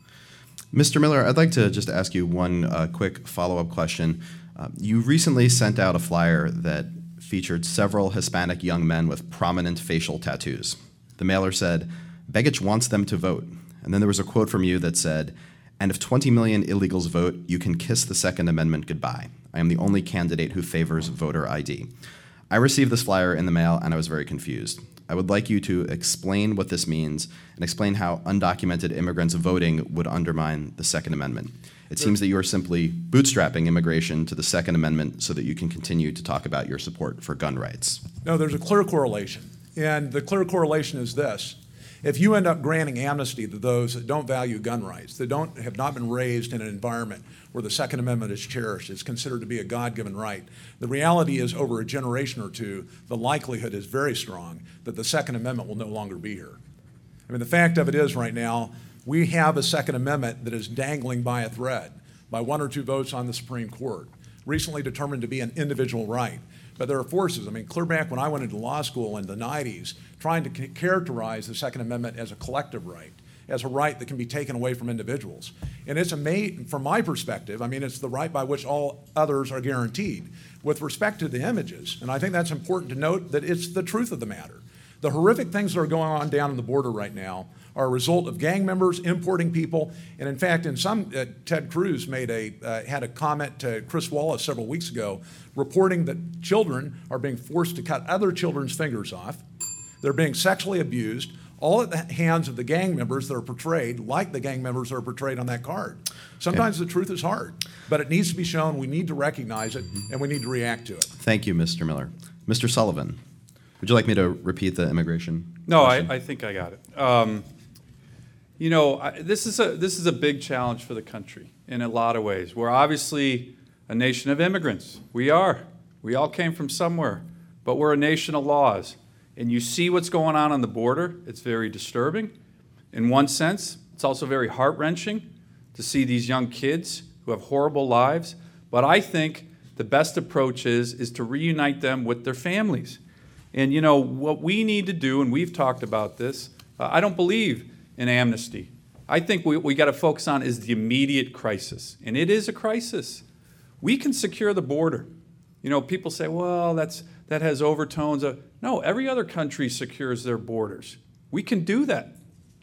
Mr. Miller, I'd like to just ask you one quick follow-up question. You recently sent out a flyer that featured several Hispanic young men with prominent facial tattoos. The mailer said, "Begich wants them to vote." And then there was a quote from you that said, "And if 20 million illegals vote, you can kiss the Second Amendment goodbye. I am the only candidate who favors voter ID." I received this flyer in the mail and I was very confused. I would like you to explain what this means and explain how undocumented immigrants voting would undermine the Second Amendment. It seems that you are simply bootstrapping immigration to the Second Amendment so that you can continue to talk about your support for gun rights. No, there's a clear correlation. And the clear correlation is this. If you end up granting amnesty to those that don't value gun rights, that have not been raised in an environment where the Second Amendment is cherished, it's considered to be a God-given right, the reality is over a generation or two, the likelihood is very strong that the Second Amendment will no longer be here. I mean, the fact of it is right now, we have a Second Amendment that is dangling by a thread by one or two votes on the Supreme Court, recently determined to be an individual right. But there are forces. I mean, clear back when I went into law school in the 90s, trying to characterize the Second Amendment as a collective right, as a right that can be taken away from individuals. And it's from my perspective, I mean, it's the right by which all others are guaranteed. With respect to the images, and I think that's important to note that it's the truth of the matter. The horrific things that are going on down in the border right now are a result of gang members importing people. And in fact, Ted Cruz had a comment to Chris Wallace several weeks ago reporting that children are being forced to cut other children's fingers off. They're being sexually abused, all at the hands of the gang members that are portrayed like the gang members that are portrayed on that card. Sometimes the truth is hard, but it needs to be shown. We need to recognize it, and we need to react to it. Thank you, Mr. Miller. Mr. Sullivan, would you like me to repeat the immigration? No, I think I got it. This is a big challenge for the country in a lot of ways. We're obviously a nation of immigrants. We are. We all came from somewhere, but we're a nation of laws. And you see what's going on the border. It's very disturbing. In one sense, it's also very heart-wrenching to see these young kids who have horrible lives. But I think the best approach is to reunite them with their families. And what we need to do, and we've talked about this, I don't believe in amnesty. I think what we got to focus on is the immediate crisis. And it is a crisis. We can secure the border. People say, well, that has overtones. No, every other country secures their borders. We can do that.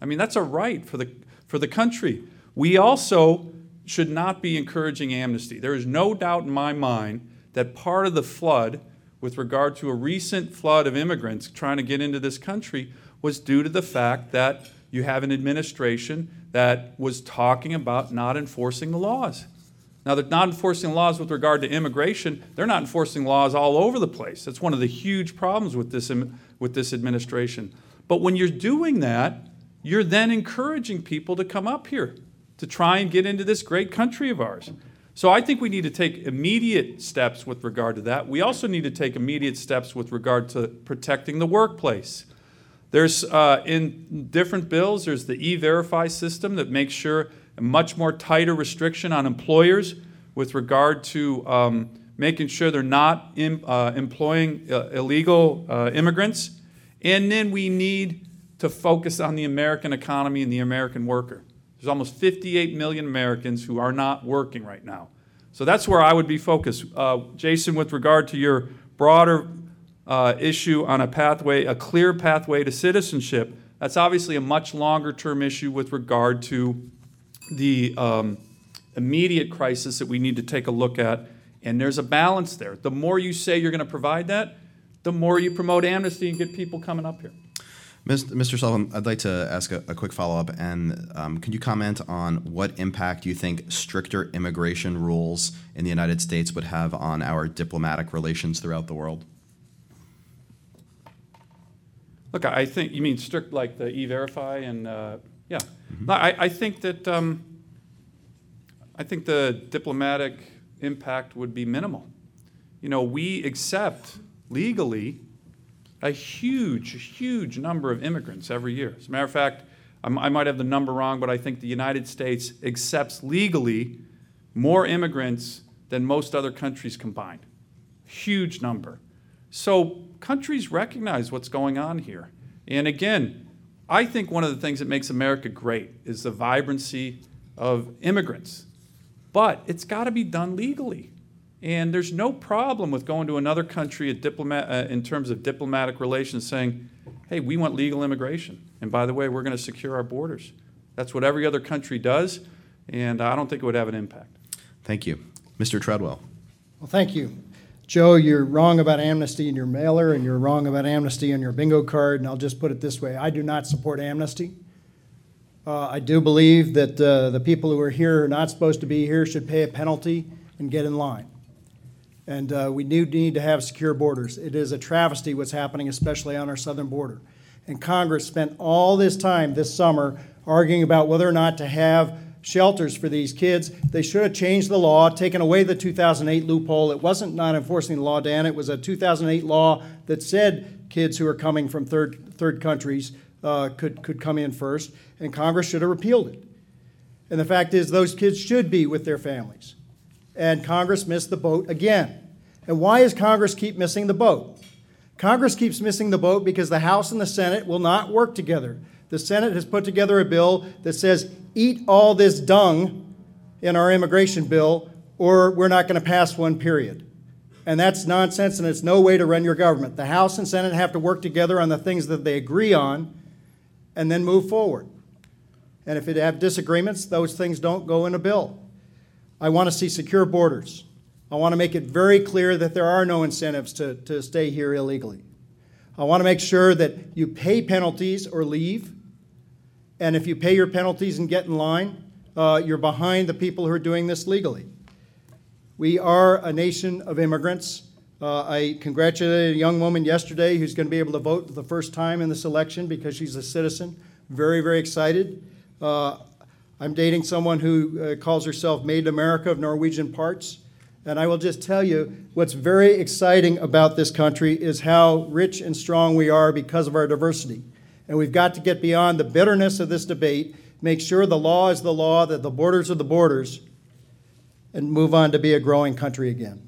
I mean, that's a right for the country. We also should not be encouraging amnesty. There is no doubt in my mind that part of the flood, with regard to a recent flood of immigrants trying to get into this country, was due to the fact that you have an administration that was talking about not enforcing the laws. Now, they're not enforcing laws with regard to immigration. They're not enforcing laws all over the place. That's one of the huge problems with this administration. But when you're doing that, you're then encouraging people to come up here to try and get into this great country of ours. So I think we need to take immediate steps with regard to that. We also need to take immediate steps with regard to protecting the workplace. There's, in different bills, there's the E-Verify system that makes sure a much more tighter restriction on employers with regard to making sure they're not employing illegal immigrants. And then we need to focus on the American economy and the American worker. There's almost 58 million Americans who are not working right now. So that's where I would be focused. Jason, with regard to your broader issue on a clear pathway to citizenship, that's obviously a much longer term issue with regard to the immediate crisis that we need to take a look at. And there's a balance there. The more you say you're going to provide that, the more you promote amnesty and get people coming up here. Mr. Sullivan, I'd like to ask a quick follow-up, and can you comment on what impact you think stricter immigration rules in the United States would have on our diplomatic relations throughout the world? Look, I think you mean strict like the E-Verify and yeah. Mm-hmm. No, I think that I think the diplomatic impact would be minimal. You know, we accept legally a huge number of immigrants every year. As a matter of fact, I might have the number wrong, but I think the United States accepts legally more immigrants than most other countries combined. Huge number. So countries recognize what's going on here. And again, I think one of the things that makes America great is the vibrancy of immigrants. But it's got to be done legally. And there's no problem with going to another country in terms of diplomatic relations saying, hey, we want legal immigration. And by the way, we're going to secure our borders. That's what every other country does, and I don't think it would have an impact. Thank you. Mr. Treadwell. Well, thank you. Joe, you're wrong about amnesty in your mailer, and you're wrong about amnesty on your bingo card, and I'll just put it this way. I do not support amnesty. I do believe that the people who are here who are not supposed to be here should pay a penalty and get in line. And we need to have secure borders. It is a travesty what's happening, especially on our southern border. And Congress spent all this time this summer arguing about whether or not to have shelters for these kids. They should have changed the law, taken away the 2008 loophole. It wasn't not enforcing the law, Dan. It was a 2008 law that said kids who are coming from third countries could come in first, and Congress should have repealed it. And the fact is those kids should be with their families. And Congress missed the boat again. And why does Congress keep missing the boat? Congress keeps missing the boat because the House and the Senate will not work together. The Senate has put together a bill that says, eat all this dung in our immigration bill, or we're not going to pass one, period. And that's nonsense, and it's no way to run your government. The House and Senate have to work together on the things that they agree on and then move forward. And if they have disagreements, those things don't go in a bill. I want to see secure borders. I want to make it very clear that there are no incentives to stay here illegally. I want to make sure that you pay penalties or leave. And if you pay your penalties and get in line, you're behind the people who are doing this legally. We are a nation of immigrants. I congratulated a young woman yesterday who's going to be able to vote for the first time in this election because she's a citizen. Very, very excited. I'm dating someone who calls herself Made in America of Norwegian parts. And I will just tell you, what's very exciting about this country is how rich and strong we are because of our diversity. And we've got to get beyond the bitterness of this debate, make sure the law is the law, that the borders are the borders, and move on to be a growing country again.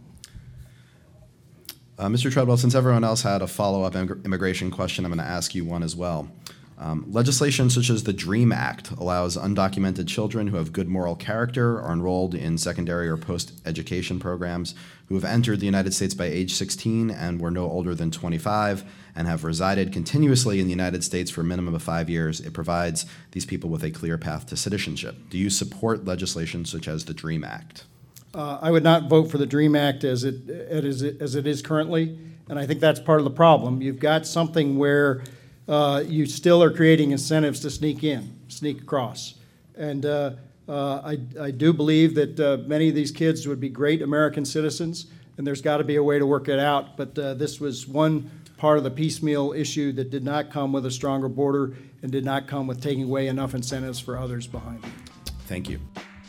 Mr. Treadwell, since everyone else had a follow-up immigration question, I'm going to ask you one as well. Legislation such as the DREAM Act allows undocumented children who have good moral character, are enrolled in secondary or post-education programs, who have entered the United States by age 16 and were no older than 25, and have resided continuously in the United States for a minimum of 5 years. It provides these people with a clear path to citizenship. Do you support legislation such as the DREAM Act? I would not vote for the DREAM Act as it is currently, and I think that's part of the problem. You've got something where you still are creating incentives to sneak across. And I do believe that many of these kids would be great American citizens, and there's got to be a way to work it out. But this was one part of the piecemeal issue that did not come with a stronger border and did not come with taking away enough incentives for others behind it. Thank you.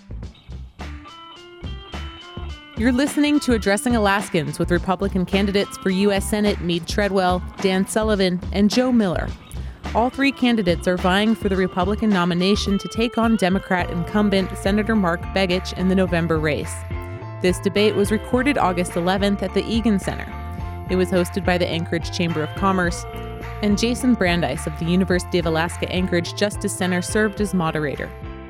You're listening to Addressing Alaskans with Republican candidates for U.S. Senate Mead Treadwell, Dan Sullivan, and Joe Miller. All three candidates are vying for the Republican nomination to take on Democrat incumbent Senator Mark Begich in the November race. This debate was recorded August 11th at the Egan Center. It was hosted by the Anchorage Chamber of Commerce, and Jason Brandeis of the University of Alaska Anchorage Justice Center served as moderator.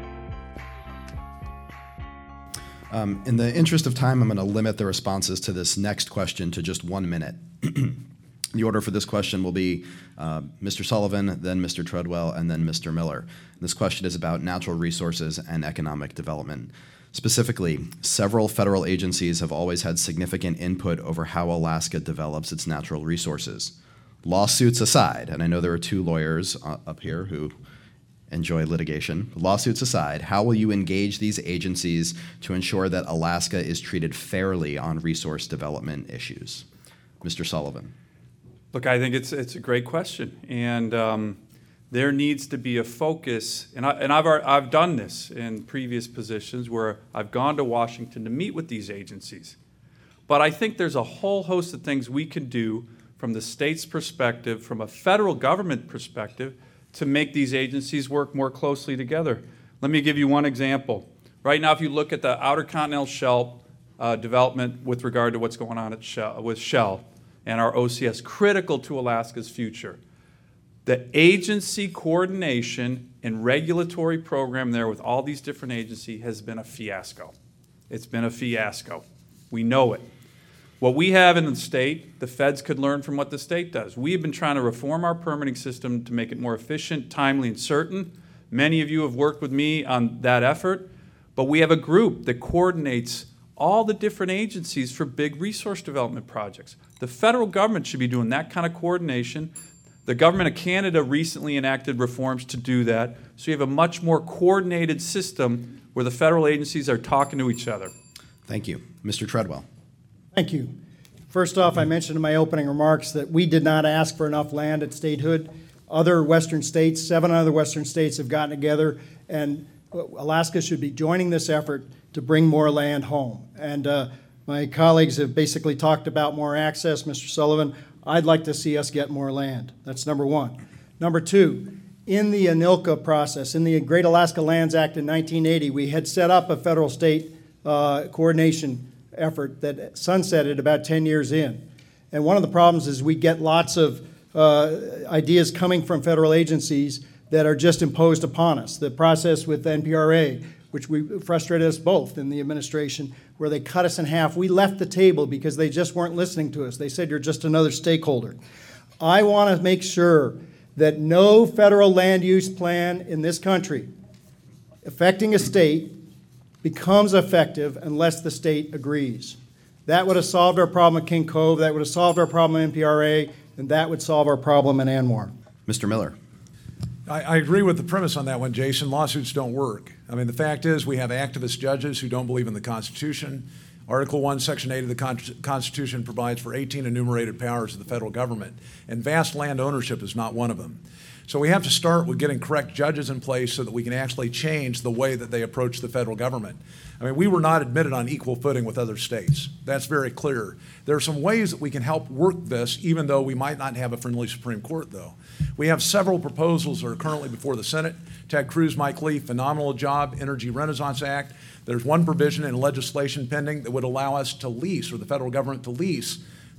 In the interest of time, I'm going to limit the responses to this next question to just 1 minute. The order for this question will be Mr. Sullivan, then Mr. Treadwell, and then Mr. Miller. This question is about natural resources and economic development. Specifically, several federal agencies have always had significant input over how Alaska develops its natural resources. Lawsuits aside, and I know there are two lawyers up here who enjoy litigation. Lawsuits aside, how will you engage these agencies to ensure that Alaska is treated fairly on resource development issues? Mr. Sullivan. Look, I think it's a great question, and there needs to be a focus. And I've done this in previous positions where I've gone to Washington to meet with these agencies. But I think there's a whole host of things we can do from the state's perspective, from a federal government perspective, to make these agencies work more closely together. Let me give you one example. Right now, if you look at the Outer Continental Shelf development with regard to what's going on at with Shell and our OCS, critical to Alaska's future. The agency coordination and regulatory program there with all these different agencies has been a fiasco. It's been a fiasco. We know it. What we have in the state, the feds could learn from what the state does. We have been trying to reform our permitting system to make it more efficient, timely, and certain. Many of you have worked with me on that effort, but we have a group that coordinates all the different agencies for big resource development projects. The federal government should be doing that kind of coordination. The government of Canada recently enacted reforms to do that, so you have a much more coordinated system where the federal agencies are talking to each other. Thank you. Mr. Treadwell. Thank you. First off, I mentioned in my opening remarks that we did not ask for enough land at statehood. Other Western states, 7 other Western states have gotten together, and Alaska should be joining this effort to bring more land home. And my colleagues have basically talked about more access. Mr. Sullivan, I'd like to see us get more land. That's number one. Number two, in the ANILCA process, in the Great Alaska Lands Act in 1980, we had set up a federal-state coordination effort that sunsetted about 10 years in. And one of the problems is we get lots of ideas coming from federal agencies that are just imposed upon us. The process with NPRA, which frustrated us both in the administration, where they cut us in half. We left the table because they just weren't listening to us. They said, you're just another stakeholder. I want to make sure that no federal land use plan in this country affecting a state becomes effective unless the state agrees. That would have solved our problem at King Cove, that would have solved our problem at NPRA, and that would solve our problem in ANWR. Mr. Miller. I agree with the premise on that one, Jason. Lawsuits don't work. I mean, the fact is we have activist judges who don't believe in the Constitution. Article 1, Section 8 of the Constitution provides for 18 enumerated powers of the federal government, and vast land ownership is not one of them. So we have to start with getting correct judges in place so that we can actually change the way that they approach the federal government. I mean, we were not admitted on equal footing with other states. That's very clear. There are some ways that we can help work this, even though we might not have a friendly Supreme Court, though. We have several proposals that are currently before the Senate. Ted Cruz, Mike Lee, phenomenal job, Energy Renaissance Act. There's one provision in legislation pending that would allow us to lease, or the federal government to lease,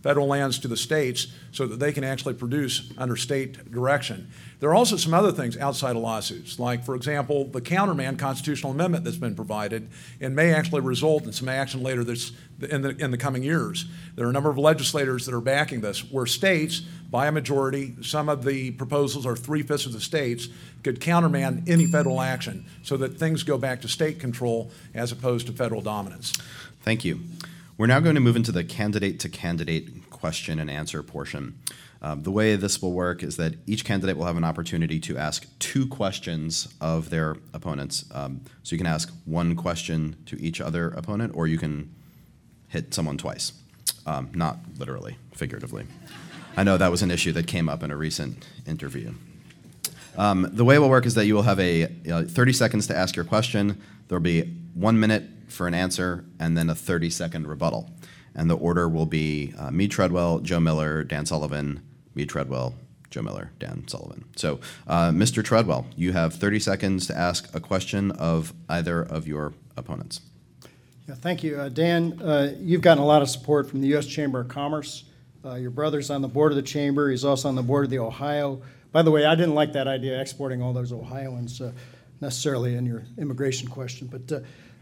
federal lands to the states so that they can actually produce under state direction. There are also some other things outside of lawsuits, like, for example, the countermand constitutional amendment that's been provided and may actually result in some action later in the coming years. There are a number of legislators that are backing this, where states, by a majority, some of the proposals are 3/5 of the states, could countermand any federal action so that things go back to state control as opposed to federal dominance. Thank you. We're now going to move into the candidate-to-candidate question and answer portion. The way this will work is that each candidate will have an opportunity to ask 2 questions of their opponents. So you can ask 1 question to each other opponent, or you can hit someone twice. Not literally, figuratively. I know that was an issue that came up in a recent interview. The way it will work is that you will have 30 seconds to ask your question. There will be 1 minute for an answer, and then a 30-second rebuttal. And the order will be Meade Treadwell, Joe Miller, Dan Sullivan, Meade Treadwell, Joe Miller, Dan Sullivan. So, Mr. Treadwell, you have 30 seconds to ask a question of either of your opponents. Yeah, thank you. Dan, you've gotten a lot of support from the U.S. Chamber of Commerce. Your brother's on the board of the Chamber. He's also on the board of the Ohio. By the way, I didn't like that idea, exporting all those Ohioans necessarily in your immigration question. But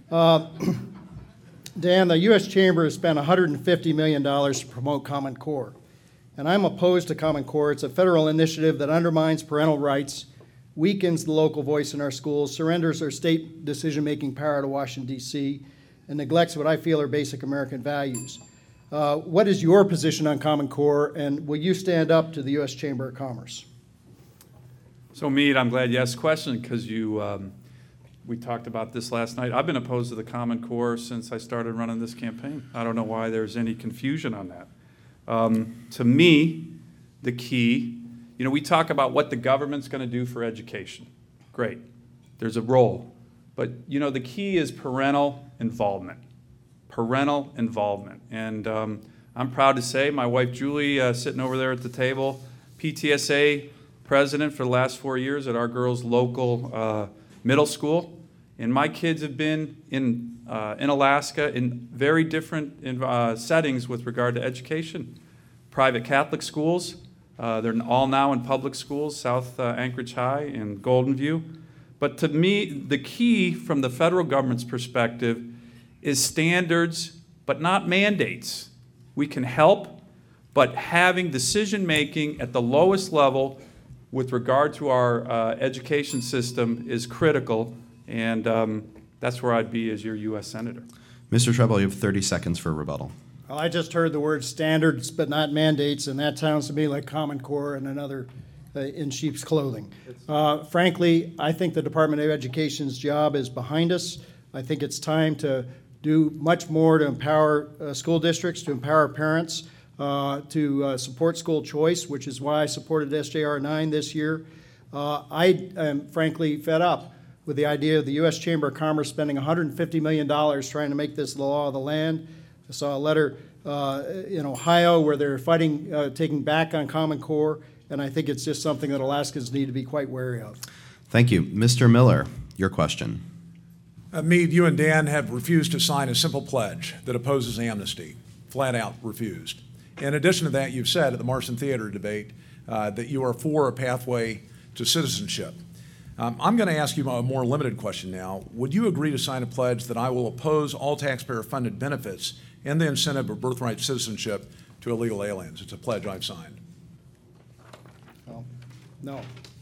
Dan, the U.S. Chamber has spent $150 million to promote Common Core. And I'm opposed to Common Core. It's a federal initiative that undermines parental rights, weakens the local voice in our schools, surrenders our state decision-making power to Washington, D.C., and neglects what I feel are basic American values. What is your position on Common Core, and will you stand up to the U.S. Chamber of Commerce? So, Meade, I'm glad you asked the question because we talked about this last night. I've been opposed to the Common Core since I started running this campaign. I don't know why there's any confusion on that. To me, the key, we talk about what the government's going to do for education. Great. There's a role. But, the key is parental involvement. Parental involvement. And I'm proud to say my wife, Julie, sitting over there at the table, PTSA president for the last 4 years at our girls' local middle school. And my kids have been in Alaska in very different settings with regard to education. Private Catholic schools, they're all now in public schools, South Anchorage High and Golden View. But to me, the key from the federal government's perspective is standards, but not mandates. We can help, but having decision-making at the lowest level with regard to our education system is critical. And that's where I'd be as your U.S. Senator. Mr. Treadwell, you have 30 seconds for a rebuttal. Well, I just heard the word standards but not mandates, and that sounds to me like Common Core and another in sheep's clothing. Frankly, I think the Department of Education's job is behind us. I think it's time to do much more to empower school districts, to empower parents, to support school choice, which is why I supported SJR 9 this year. I am frankly fed up with the idea of the U.S. Chamber of Commerce spending $150 million trying to make this the law of the land. I saw a letter in Ohio where they're fighting, taking back on Common Core, and I think it's just something that Alaskans need to be quite wary of. Thank you. Mr. Miller, your question. Meade, you and Dan have refused to sign a simple pledge that opposes amnesty, flat out refused. In addition to that, you've said at the Marston Theater debate that you are for a pathway to citizenship. I'm going to ask you a more limited question now. Would you agree to sign a pledge that I will oppose all taxpayer-funded benefits and the incentive of birthright citizenship to illegal aliens? It's a pledge I've signed. Well, no.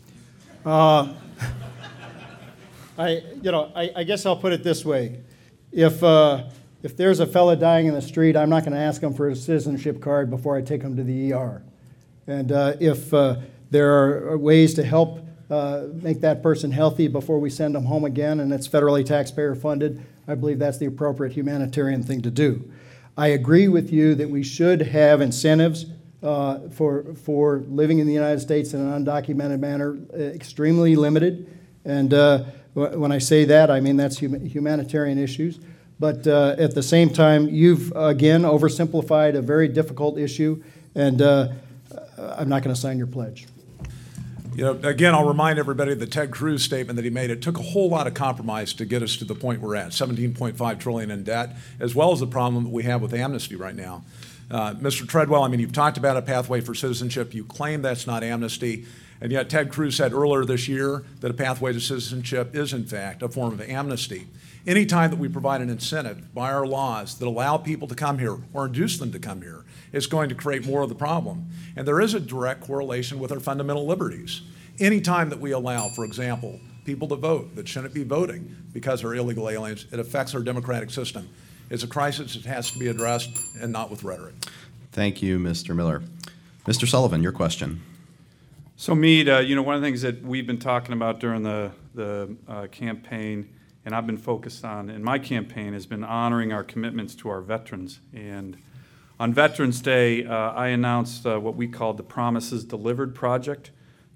I guess I'll put it this way. If there's a fella dying in the street, I'm not going to ask him for a citizenship card before I take him to the ER. And if there are ways to help make that person healthy before we send them home again, and it's federally taxpayer funded, I believe that's the appropriate humanitarian thing to do. I agree with you that we should have incentives for living in the United States in an undocumented manner, extremely limited. And when I say that, I mean that's humanitarian issues. But at the same time, you've, again, oversimplified a very difficult issue, and I'm not going to sign your pledge. Again, I'll remind everybody of the Ted Cruz statement that he made. It took a whole lot of compromise to get us to the point we're at, $17.5 trillion in debt, as well as the problem that we have with amnesty right now. Mr. Treadwell, I mean, you've talked about a pathway for citizenship. You claim that's not amnesty. And yet Ted Cruz said earlier this year that a pathway to citizenship is, in fact, a form of amnesty. Anytime that we provide an incentive by our laws that allow people to come here or induce them to come here, it's going to create more of the problem. And there is a direct correlation with our fundamental liberties. Anytime that we allow, for example, people to vote that shouldn't be voting because they're illegal aliens, it affects our democratic system. It's a crisis that has to be addressed and not with rhetoric. Thank you, Mr. Miller. Mr. Sullivan, your question. So, Mead, one of the things that we've been talking about during the campaign, and I've been focused on in my campaign, has been honoring our commitments to our veterans. And on Veterans Day, I announced what we called the Promises Delivered Project.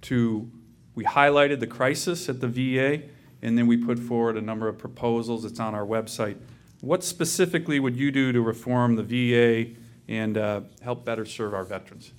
We highlighted the crisis at the VA, and then we put forward a number of proposals. It's on our website. What specifically would you do to reform the VA and help better serve our veterans?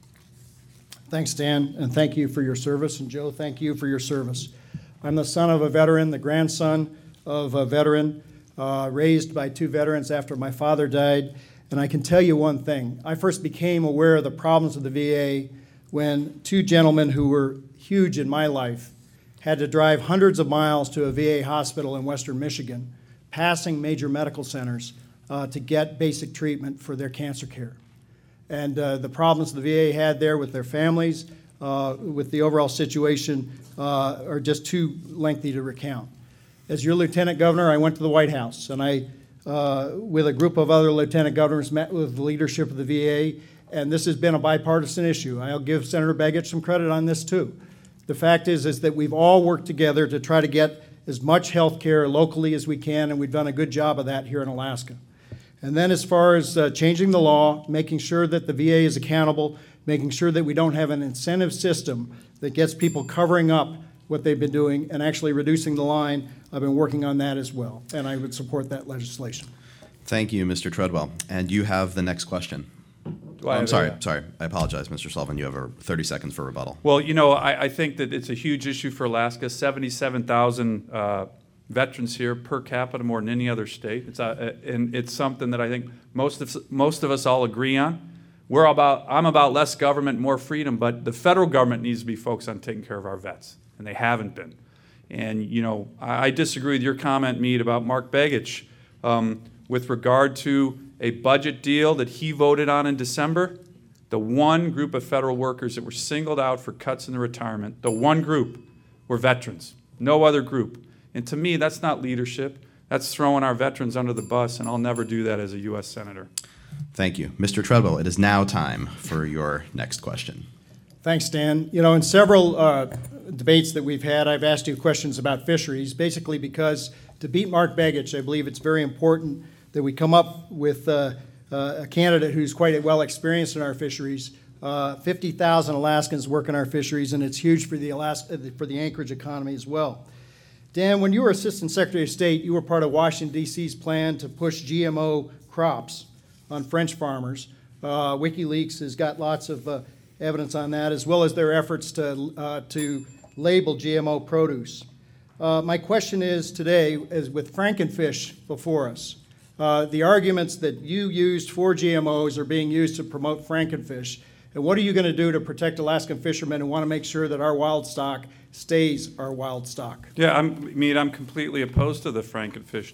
Thanks, Dan, and thank you for your service. And Joe, thank you for your service. I'm the son of a veteran, the grandson of a veteran, raised by two veterans after my father died. And I can tell you one thing. I first became aware of the problems of the VA when two gentlemen who were huge in my life had to drive hundreds of miles to a VA hospital in western Michigan, passing major medical centers to get basic treatment for their cancer care. And the problems the VA had there with their families, with the overall situation, are just too lengthy to recount. As your lieutenant governor, I went to the White House, and I, with a group of other lieutenant governors, met with the leadership of the VA, and this has been a bipartisan issue. I'll give Senator Begich some credit on this, too. The fact is that we've all worked together to try to get as much health care locally as we can, and we've done a good job of that here in Alaska. And then as far as changing the law, making sure that the VA is accountable, making sure that we don't have an incentive system that gets people covering up what they've been doing and actually reducing the line, I've been working on that as well, and I would support that legislation. Thank you, Mr. Treadwell. And you have the next question. I'm sorry. I apologize, Mr. Sullivan. You have 30 seconds for rebuttal. Well, I think that it's a huge issue for Alaska. 77,000 veterans here per capita, more than any other state. And it's something that I think most of us all agree on. I'm about less government, more freedom, but the federal government needs to be focused on taking care of our vets, and they haven't been. And I disagree with your comment, Mead, about Mark Begich with regard to a budget deal that he voted on in December. The one group of federal workers that were singled out for cuts in the retirement, the one group, were veterans. No other group. And to me, that's not leadership. That's throwing our veterans under the bus, and I'll never do that as a U.S. Senator. Thank you. Mr. Treadwell, it is now time for your next question. Thanks, Dan. In several debates that we've had, I've asked you questions about fisheries, basically because to beat Mark Begich, I believe it's very important that we come up with a candidate who's quite well experienced in our fisheries. 50,000 Alaskans work in our fisheries, and it's huge for the Anchorage economy as well. Dan, when you were Assistant Secretary of State, you were part of Washington, D.C.'s plan to push GMO crops on French farmers. WikiLeaks has got lots of evidence on that, as well as their efforts to label GMO produce. My question is today, is with Frankenfish before us, the arguments that you used for GMOs are being used to promote Frankenfish. And what are you going to do to protect Alaskan fishermen and want to make sure that our wild stock stays our wild stock? Yeah, I'm completely opposed to the Frankenfish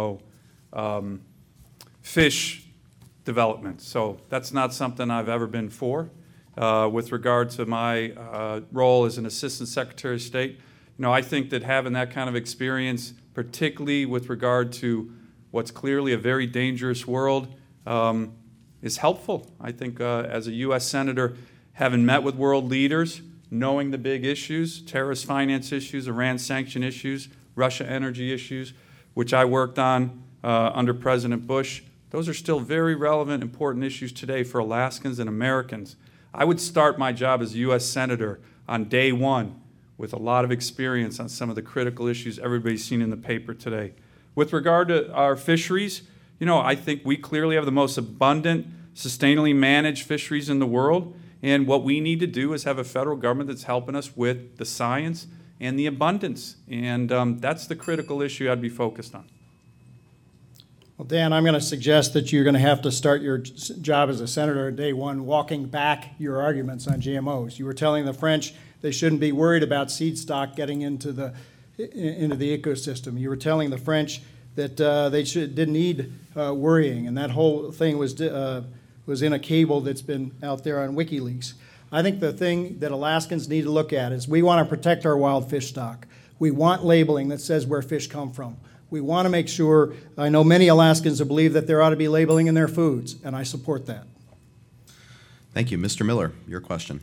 GMO fish development. So that's not something I've ever been for. With regard to my role as an Assistant Secretary of State, I think that having that kind of experience, particularly with regard to what's clearly a very dangerous world, is helpful. I think as a U.S. Senator, having met with world leaders, knowing the big issues, terrorist finance issues, Iran sanction issues, Russia energy issues, which I worked on under President Bush, those are still very relevant, important issues today for Alaskans and Americans. I would start my job as a U.S. Senator on day one with a lot of experience on some of the critical issues everybody's seen in the paper today. With regard to our fisheries, I think we clearly have the most abundant, sustainably managed fisheries in the world, and what we need to do is have a federal government that's helping us with the science and the abundance, and that's the critical issue I'd be focused on. Well, Dan, I'm going to suggest that you're going to have to start your job as a senator day one walking back your arguments on GMOs. You were telling the French they shouldn't be worried about seed stock getting into the ecosystem. You were telling the French that they didn't need worrying, and that whole thing was in a cable that's been out there on WikiLeaks. I think the thing that Alaskans need to look at is we want to protect our wild fish stock. We want labeling that says where fish come from. We want to make sure, I know many Alaskans believe that there ought to be labeling in their foods, and I support that. Thank you. Mr. Miller, your question.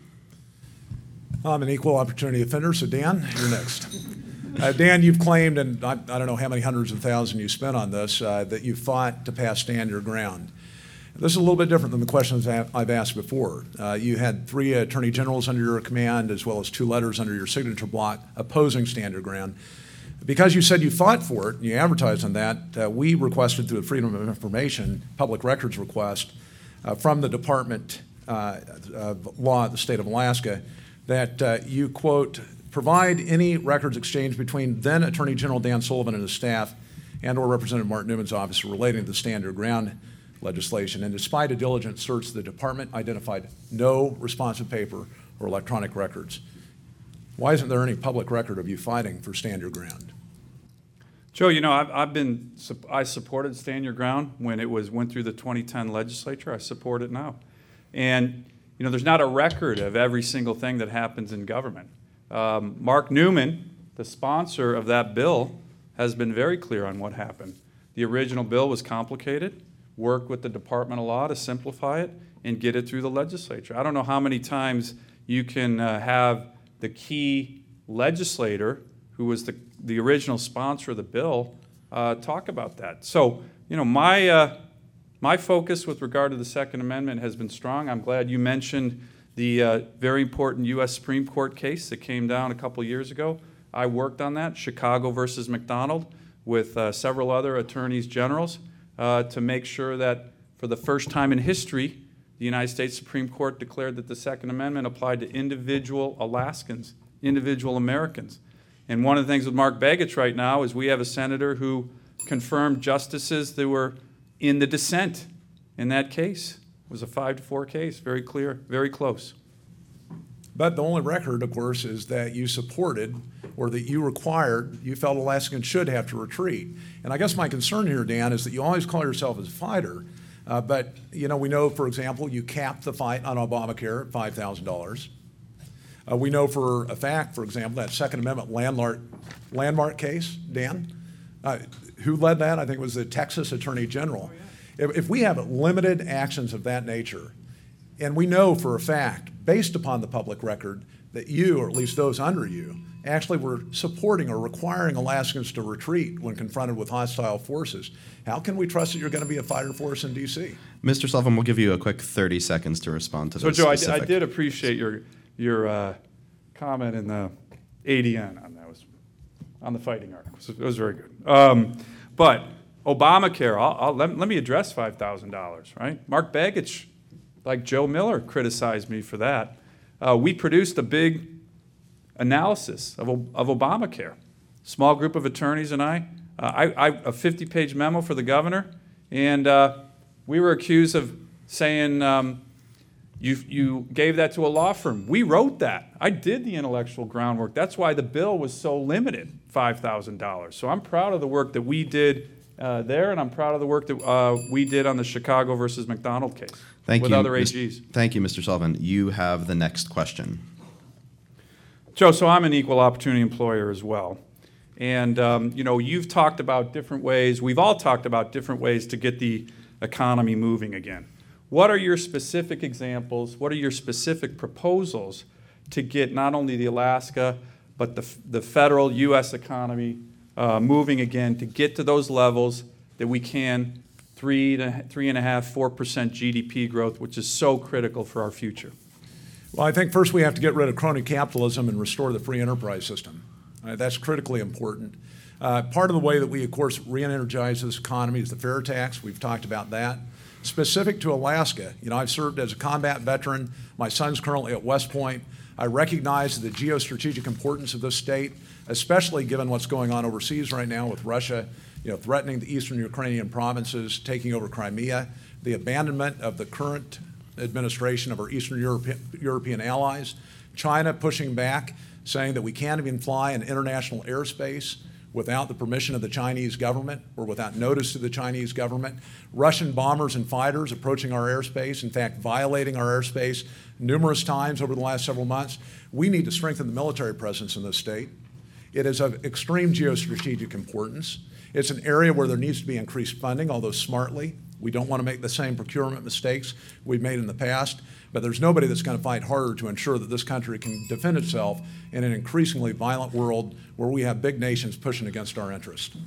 I'm an equal opportunity offender, so Dan, you're next. Dan, you've claimed, and I don't know how many hundreds of thousands you spent on this, that you fought to pass Stand Your Ground. This is a little bit different than the questions I've asked before. You had 3 attorney generals under your command, as well as 2 letters under your signature block opposing Stand Your Ground. Because you said you fought for it, and you advertised on that, we requested through a Freedom of Information public records request from the Department of Law of the state of Alaska that you, quote, provide any records exchanged between then Attorney General Dan Sullivan and his staff and or Representative Martin Newman's office relating to the Stand Your Ground legislation. And despite a diligent search, the department identified no responsive paper or electronic records. Why isn't there any public record of you fighting for Stand Your Ground? Joe, you know, I supported Stand Your Ground when it went through the 2010 legislature. I support it now. And, you know, there's not a record of every single thing that happens in government. Mark Newman, the sponsor of that bill, has been very clear on what happened. The original bill was complicated, worked with the Department of Law to simplify it and get it through the legislature. I don't know how many times you can have the key legislator, who was the original sponsor of the bill, talk about that. So, you know, my focus with regard to the Second Amendment has been strong. I'm glad you mentioned the very important U.S. Supreme Court case that came down a couple years ago. I worked on that, Chicago versus McDonald, with several other attorneys generals to make sure that for the first time in history, the United States Supreme Court declared that the Second Amendment applied to individual Alaskans, individual Americans. And one of the things with Mark Begich right now is we have a senator who confirmed justices that were in the dissent in that case. It was a 5-4 case, very clear, very close. But the only record, of course, is that you supported or that you required, you felt Alaskans should have to retreat. And I guess my concern here, Dan, is that you always call yourself as a fighter, but you know, we know, for example, you capped the fight on Obamacare at $5,000. We know for a fact, for example, that Second Amendment landmark case, Dan, who led that? I think it was the Texas Attorney General. If we have limited actions of that nature, and we know for a fact, based upon the public record, that you, or at least those under you, actually were supporting or requiring Alaskans to retreat when confronted with hostile forces, how can we trust that you're going to be a fighter force in D.C.? Mr. Sullivan, we'll give you a quick 30 seconds to respond to this. So, Joe, I did appreciate your comment in the ADN on that, was on the fighting articles. It was very good. But Obamacare, let me address $5,000, right? Mark Begich, like Joe Miller, criticized me for that. We produced a big analysis of Obamacare. Small group of attorneys and I a 50-page memo for the governor, and we were accused of saying you gave that to a law firm. We wrote that. I did the intellectual groundwork. That's why the bill was so limited, $5,000. So I'm proud of the work that we did there, and I'm proud of the work that we did on the Chicago versus McDonald case with other AGs. Thank you, Mr. Sullivan. You have the next question. Joe, so I'm an equal opportunity employer as well. And, you know, you've talked about different ways, we've all talked about different ways to get the economy moving again. What are your specific examples? What are your specific proposals to get not only the Alaska, but the federal U.S. economy moving again, to get to those levels that we can, 3.5%, 4% GDP growth, which is so critical for our future? Well, I think first we have to get rid of crony capitalism and restore the free enterprise system. That's critically important. Part of the way that we, of course, re-energize this economy is the fair tax. We've talked about that. Specific to Alaska, you know, I've served as a combat veteran. My son's currently at West Point. I recognize the geostrategic importance of this state, especially given what's going on overseas right now with Russia threatening the eastern Ukrainian provinces, taking over Crimea, the abandonment of the current administration of our Eastern European allies, China pushing back, saying that we can't even fly in international airspace without the permission of the Chinese government or without notice to the Chinese government, Russian bombers and fighters approaching our airspace, in fact, violating our airspace numerous times over the last several months. We need to strengthen the military presence in this state. It is of extreme geostrategic importance. It's an area where there needs to be increased funding, although smartly. We don't want to make the same procurement mistakes we've made in the past, but there's nobody that's going to fight harder to ensure that this country can defend itself in an increasingly violent world where we have big nations pushing against our interests.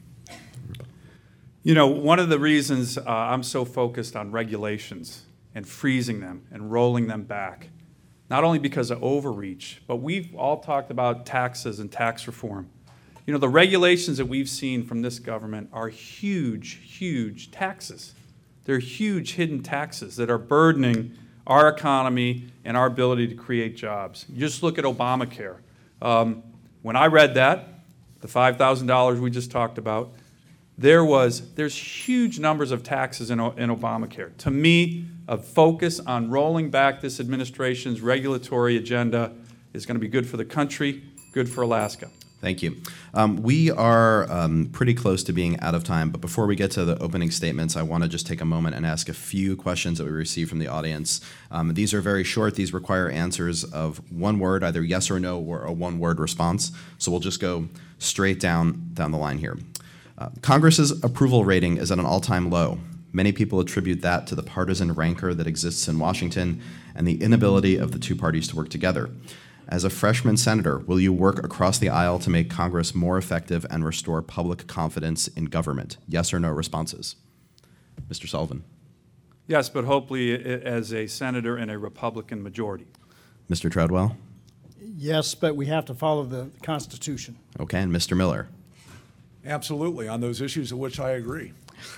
One of the reasons I'm so focused on regulations and freezing them and rolling them back, not only because of overreach, but we've all talked about taxes and tax reform. The regulations that we've seen from this government are huge, huge taxes. They're huge hidden taxes that are burdening our economy and our ability to create jobs. You just look at Obamacare. When I read that, the $5,000 we just talked about, there's huge numbers of taxes in Obamacare. To me, a focus on rolling back this administration's regulatory agenda is going to be good for the country, good for Alaska. Thank you. We are pretty close to being out of time, but before we get to the opening statements, I want to just take a moment and ask a few questions that we received from the audience. These are very short. These require answers of one word, either yes or no, or a one-word response. So we'll just go straight down the line here. Congress's approval rating is at an all-time low. Many people attribute that to the partisan rancor that exists in Washington and the inability of the two parties to work together. As a freshman senator, will you work across the aisle to make Congress more effective and restore public confidence in government? Yes or no responses. Mr. Sullivan. Yes, but hopefully as a senator in a Republican majority. Mr. Treadwell. Yes, but we have to follow the Constitution. Okay, and Mr. Miller. Absolutely, on those issues of which I agree.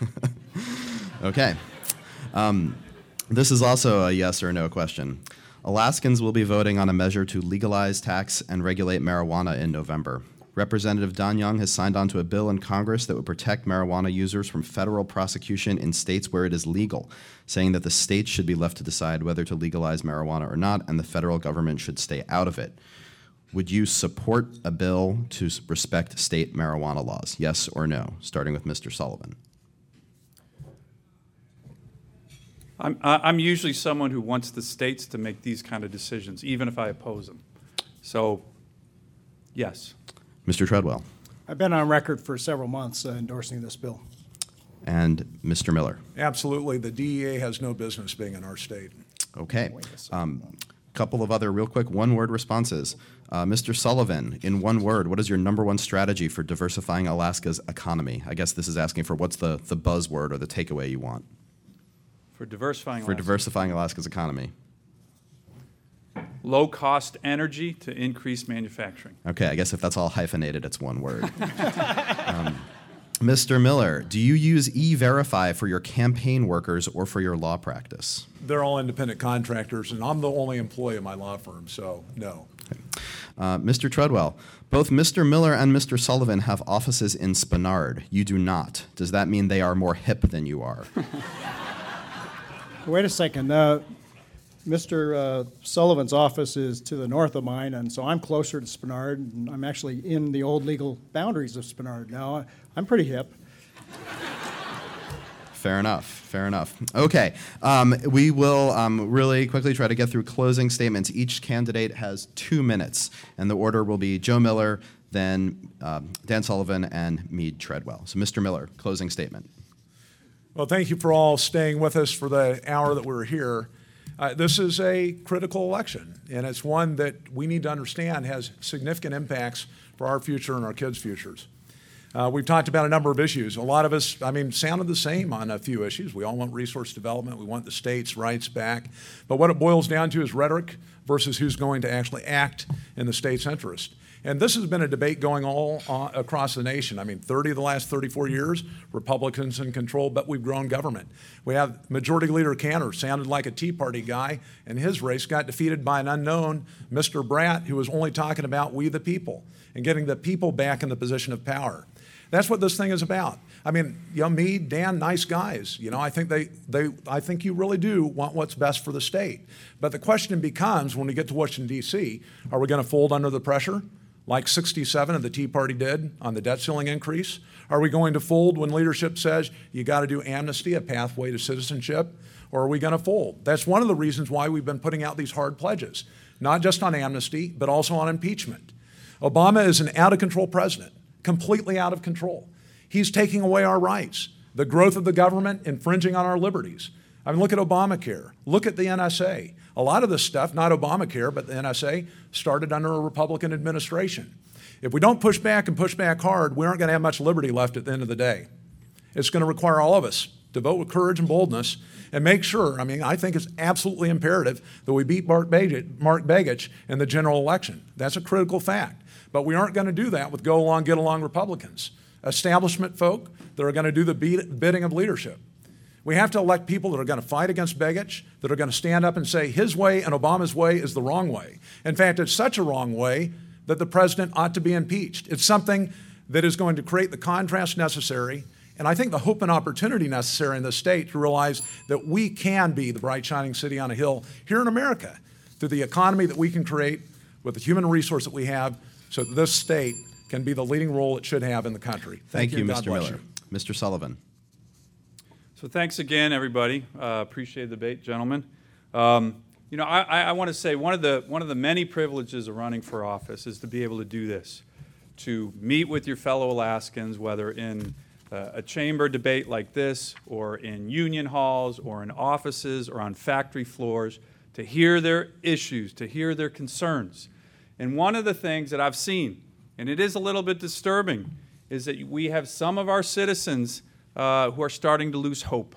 Okay. This is also a yes or no question. Alaskans will be voting on a measure to legalize, tax, and regulate marijuana in November. Representative Don Young has signed on to a bill in Congress that would protect marijuana users from federal prosecution in states where it is legal, saying that the states should be left to decide whether to legalize marijuana or not, and the federal government should stay out of it. Would you support a bill to respect state marijuana laws? Yes or no? Starting with Mr. Sullivan. I'm usually someone who wants the states to make these kind of decisions, even if I oppose them. So, yes. Mr. Treadwell. I've been on record for several months endorsing this bill. And Mr. Miller. Absolutely. The DEA has no business being in our state. Okay. Couple of other real quick one-word responses. Mr. Sullivan, in one word, what is your number one strategy for diversifying Alaska's economy? I guess this is asking for what's the buzzword or the takeaway you want. For diversifying Alaska's economy. Low-cost energy to increase manufacturing. Okay, I guess if that's all hyphenated, it's one word. Mr. Miller, do you use E-Verify for your campaign workers or for your law practice? They're all independent contractors, and I'm the only employee of my law firm, so no. Okay. Mr. Treadwell, both Mr. Miller and Mr. Sullivan have offices in Spenard. You do not. Does that mean they are more hip than you are? Wait a second. Mr. Sullivan's office is to the north of mine, and so I'm closer to Spenard, and I'm actually in the old legal boundaries of Spenard now. I'm pretty hip. Fair enough. Okay, we will really quickly try to get through closing statements. Each candidate has 2 minutes, and the order will be Joe Miller, then Dan Sullivan, and Meade Treadwell. So Mr. Miller, closing statement. Well, thank you for all staying with us for the hour that we're here. This is a critical election, and it's one that we need to understand has significant impacts for our future and our kids' futures. We've talked about a number of issues. A lot of us, sounded the same on a few issues. We all want resource development. We want the states' rights back. But what it boils down to is rhetoric versus who's going to actually act in the state's interest. And this has been a debate going all across the nation. 30 of the last 34 years, Republicans in control, but we've grown government. We have Majority Leader Cantor, sounded like a Tea Party guy, and his race got defeated by an unknown Mr. Bratt, who was only talking about we the people and getting the people back in the position of power. That's what this thing is about. I mean, me, Dan, nice guys. I think I think you really do want what's best for the state. But the question becomes, when we get to Washington, D.C., are we going to fold under the pressure like 67 of the Tea Party did on the debt ceiling increase? Are we going to fold when leadership says you got to do amnesty, a pathway to citizenship? Or are we going to fold? That's one of the reasons why we've been putting out these hard pledges, not just on amnesty, but also on impeachment. Obama is an out-of-control president, completely out of control. He's taking away our rights, the growth of the government, infringing on our liberties. I mean, look at Obamacare. Look at the NSA. A lot of this stuff, not Obamacare, but the NSA, started under a Republican administration. If we don't push back and push back hard, we aren't going to have much liberty left at the end of the day. It's going to require all of us to vote with courage and boldness and make sure, I think it's absolutely imperative that we beat Mark Begich in the general election. That's a critical fact. But we aren't going to do that with go along, get along Republicans. Establishment folk that are going to do the bidding of leadership. We have to elect people that are going to fight against Begich, that are going to stand up and say his way and Obama's way is the wrong way. In fact, it's such a wrong way that the president ought to be impeached. It's something that is going to create the contrast necessary, and I think the hope and opportunity necessary in this state to realize that we can be the bright, shining city on a hill here in America through the economy that we can create with the human resource that we have so that this state can be the leading role it should have in the country. Thank you, God Mr. bless Miller. you. Mr. Sullivan. So thanks again, everybody. Appreciate the debate, gentlemen. I want to say one of the many privileges of running for office is to be able to do this, to meet with your fellow Alaskans, whether in a chamber debate like this, or in union halls, or in offices, or on factory floors, to hear their issues, to hear their concerns. And one of the things that I've seen, and it is a little bit disturbing, is that we have some of our citizens who are starting to lose hope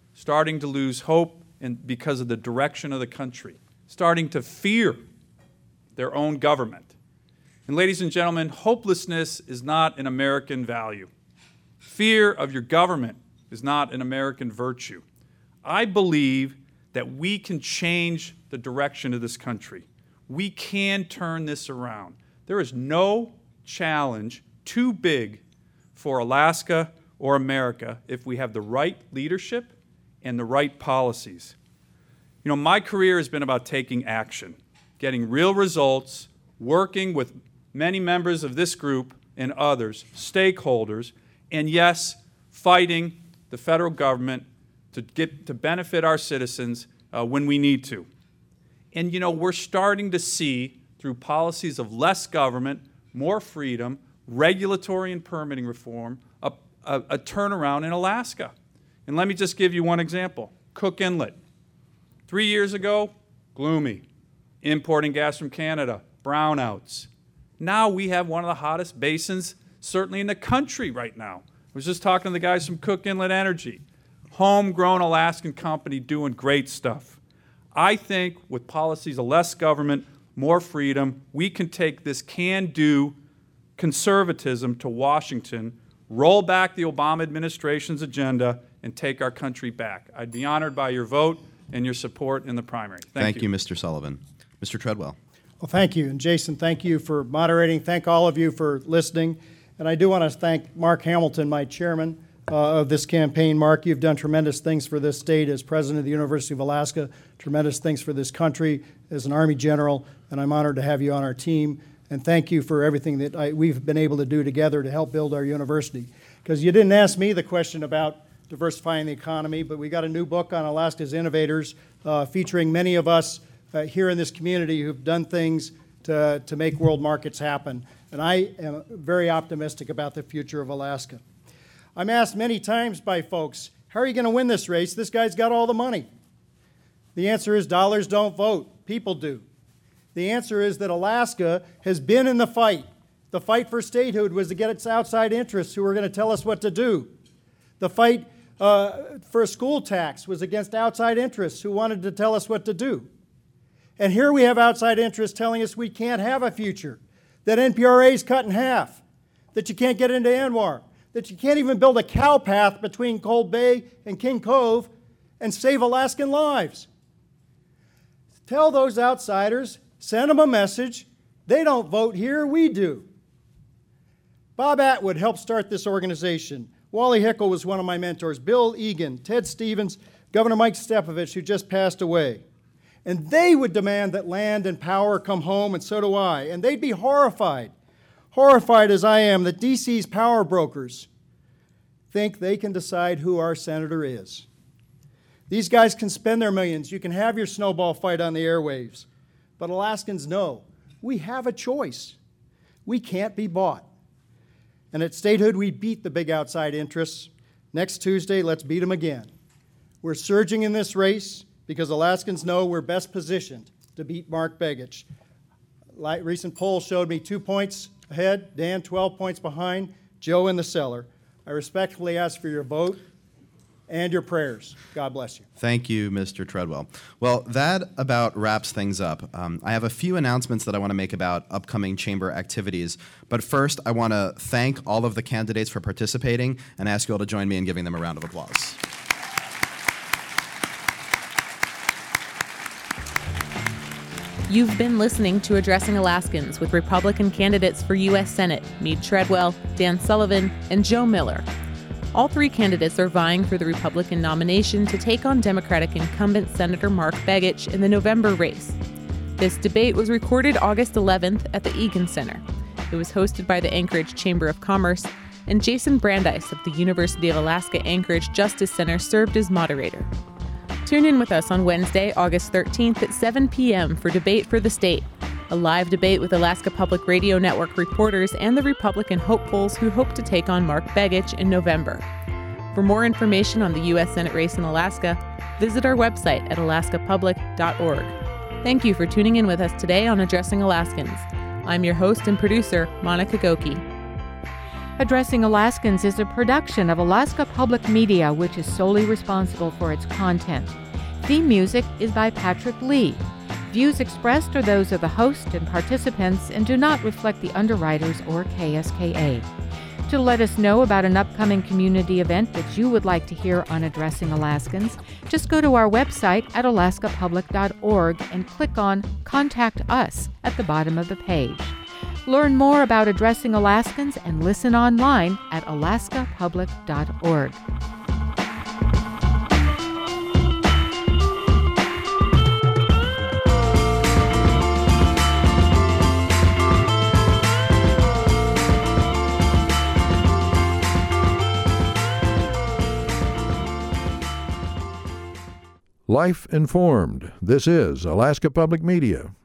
because of the direction of the country, starting to fear their own government. And ladies and gentlemen, hopelessness is not an American value. Fear of your government is not an American virtue. I believe that we can change the direction of this country. We can turn this around. There is no challenge too big for Alaska or America if we have the right leadership and the right policies. My career has been about taking action, getting real results, working with many members of this group and others, stakeholders, and yes, fighting the federal government to benefit our citizens when we need to. And we're starting to see, through policies of less government, more freedom, regulatory and permitting reform, a turnaround in Alaska. And let me just give you one example. Cook Inlet. 3 years ago, gloomy. Importing gas from Canada, brownouts. Now we have one of the hottest basins, certainly in the country right now. I was just talking to the guys from Cook Inlet Energy. Homegrown Alaskan company doing great stuff. I think with policies of less government, more freedom, we can take this can-do conservatism to Washington, roll back the Obama administration's agenda, and take our country back. I'd be honored by your vote and your support in the primary. Thank you. Mr. Sullivan. Mr. Treadwell. Well, thank you. And Jason, thank you for moderating. Thank all of you for listening. And I do want to thank Mark Hamilton, my chairman of this campaign. Mark, you've done tremendous things for this state as president of the University of Alaska, tremendous things for this country as an Army general, and I'm honored to have you on our team. And thank you for everything that we've been able to do together to help build our university. Because you didn't ask me the question about diversifying the economy, but we got a new book on Alaska's innovators featuring many of us here in this community who've done things to make world markets happen. And I am very optimistic about the future of Alaska. I'm asked many times by folks, how are you going to win this race? This guy's got all the money. The answer is dollars don't vote. People do. The answer is that Alaska has been in the fight. The fight for statehood was to get its outside interests who were going to tell us what to do. The fight for a school tax was against outside interests who wanted to tell us what to do. And here we have outside interests telling us we can't have a future, that NPRA is cut in half, that you can't get into ANWR, that you can't even build a cow path between Cold Bay and King Cove and save Alaskan lives. Tell those outsiders, send them a message. They don't vote here, we do. Bob Atwood helped start this organization. Wally Hickel was one of my mentors. Bill Egan, Ted Stevens, Governor Mike Stepovich, who just passed away. And they would demand that land and power come home, and so do I. And they'd be horrified as I am, that DC's power brokers think they can decide who our senator is. These guys can spend their millions. You can have your snowball fight on the airwaves. But Alaskans know we have a choice. We can't be bought. And at statehood, we beat the big outside interests. Next Tuesday, let's beat them again. We're surging in this race because Alaskans know we're best positioned to beat Mark Begich. Recent polls showed me 2 points ahead, Dan 12 points behind, Joe in the cellar. I respectfully ask for your vote and your prayers. God bless you. Thank you, Mr. Treadwell. Well, that about wraps things up. I have a few announcements that I want to make about upcoming chamber activities. But first, I want to thank all of the candidates for participating and ask you all to join me in giving them a round of applause. You've been listening to Addressing Alaskans with Republican candidates for U.S. Senate, Meade Treadwell, Dan Sullivan, and Joe Miller. All three candidates are vying for the Republican nomination to take on Democratic incumbent Senator Mark Begich in the November race. This debate was recorded August 11th at the Egan Center. It was hosted by the Anchorage Chamber of Commerce, and Jason Brandeis of the University of Alaska Anchorage Justice Center served as moderator. Tune in with us on Wednesday, August 13th at 7 p.m. for Debate for the State, a live debate with Alaska Public Radio Network reporters and the Republican hopefuls who hope to take on Mark Begich in November. For more information on the U.S. Senate race in Alaska, visit our website at alaskapublic.org. Thank you for tuning in with us today on Addressing Alaskans. I'm your host and producer, Monica Goki. Addressing Alaskans is a production of Alaska Public Media, which is solely responsible for its content. Theme music is by Patrick Lee. Views expressed are those of the host and participants and do not reflect the underwriters or KSKA. To let us know about an upcoming community event that you would like to hear on Addressing Alaskans, just go to our website at alaskapublic.org and click on Contact Us at the bottom of the page. Learn more about Addressing Alaskans and listen online at alaskapublic.org. Life Informed. This is Alaska Public Media.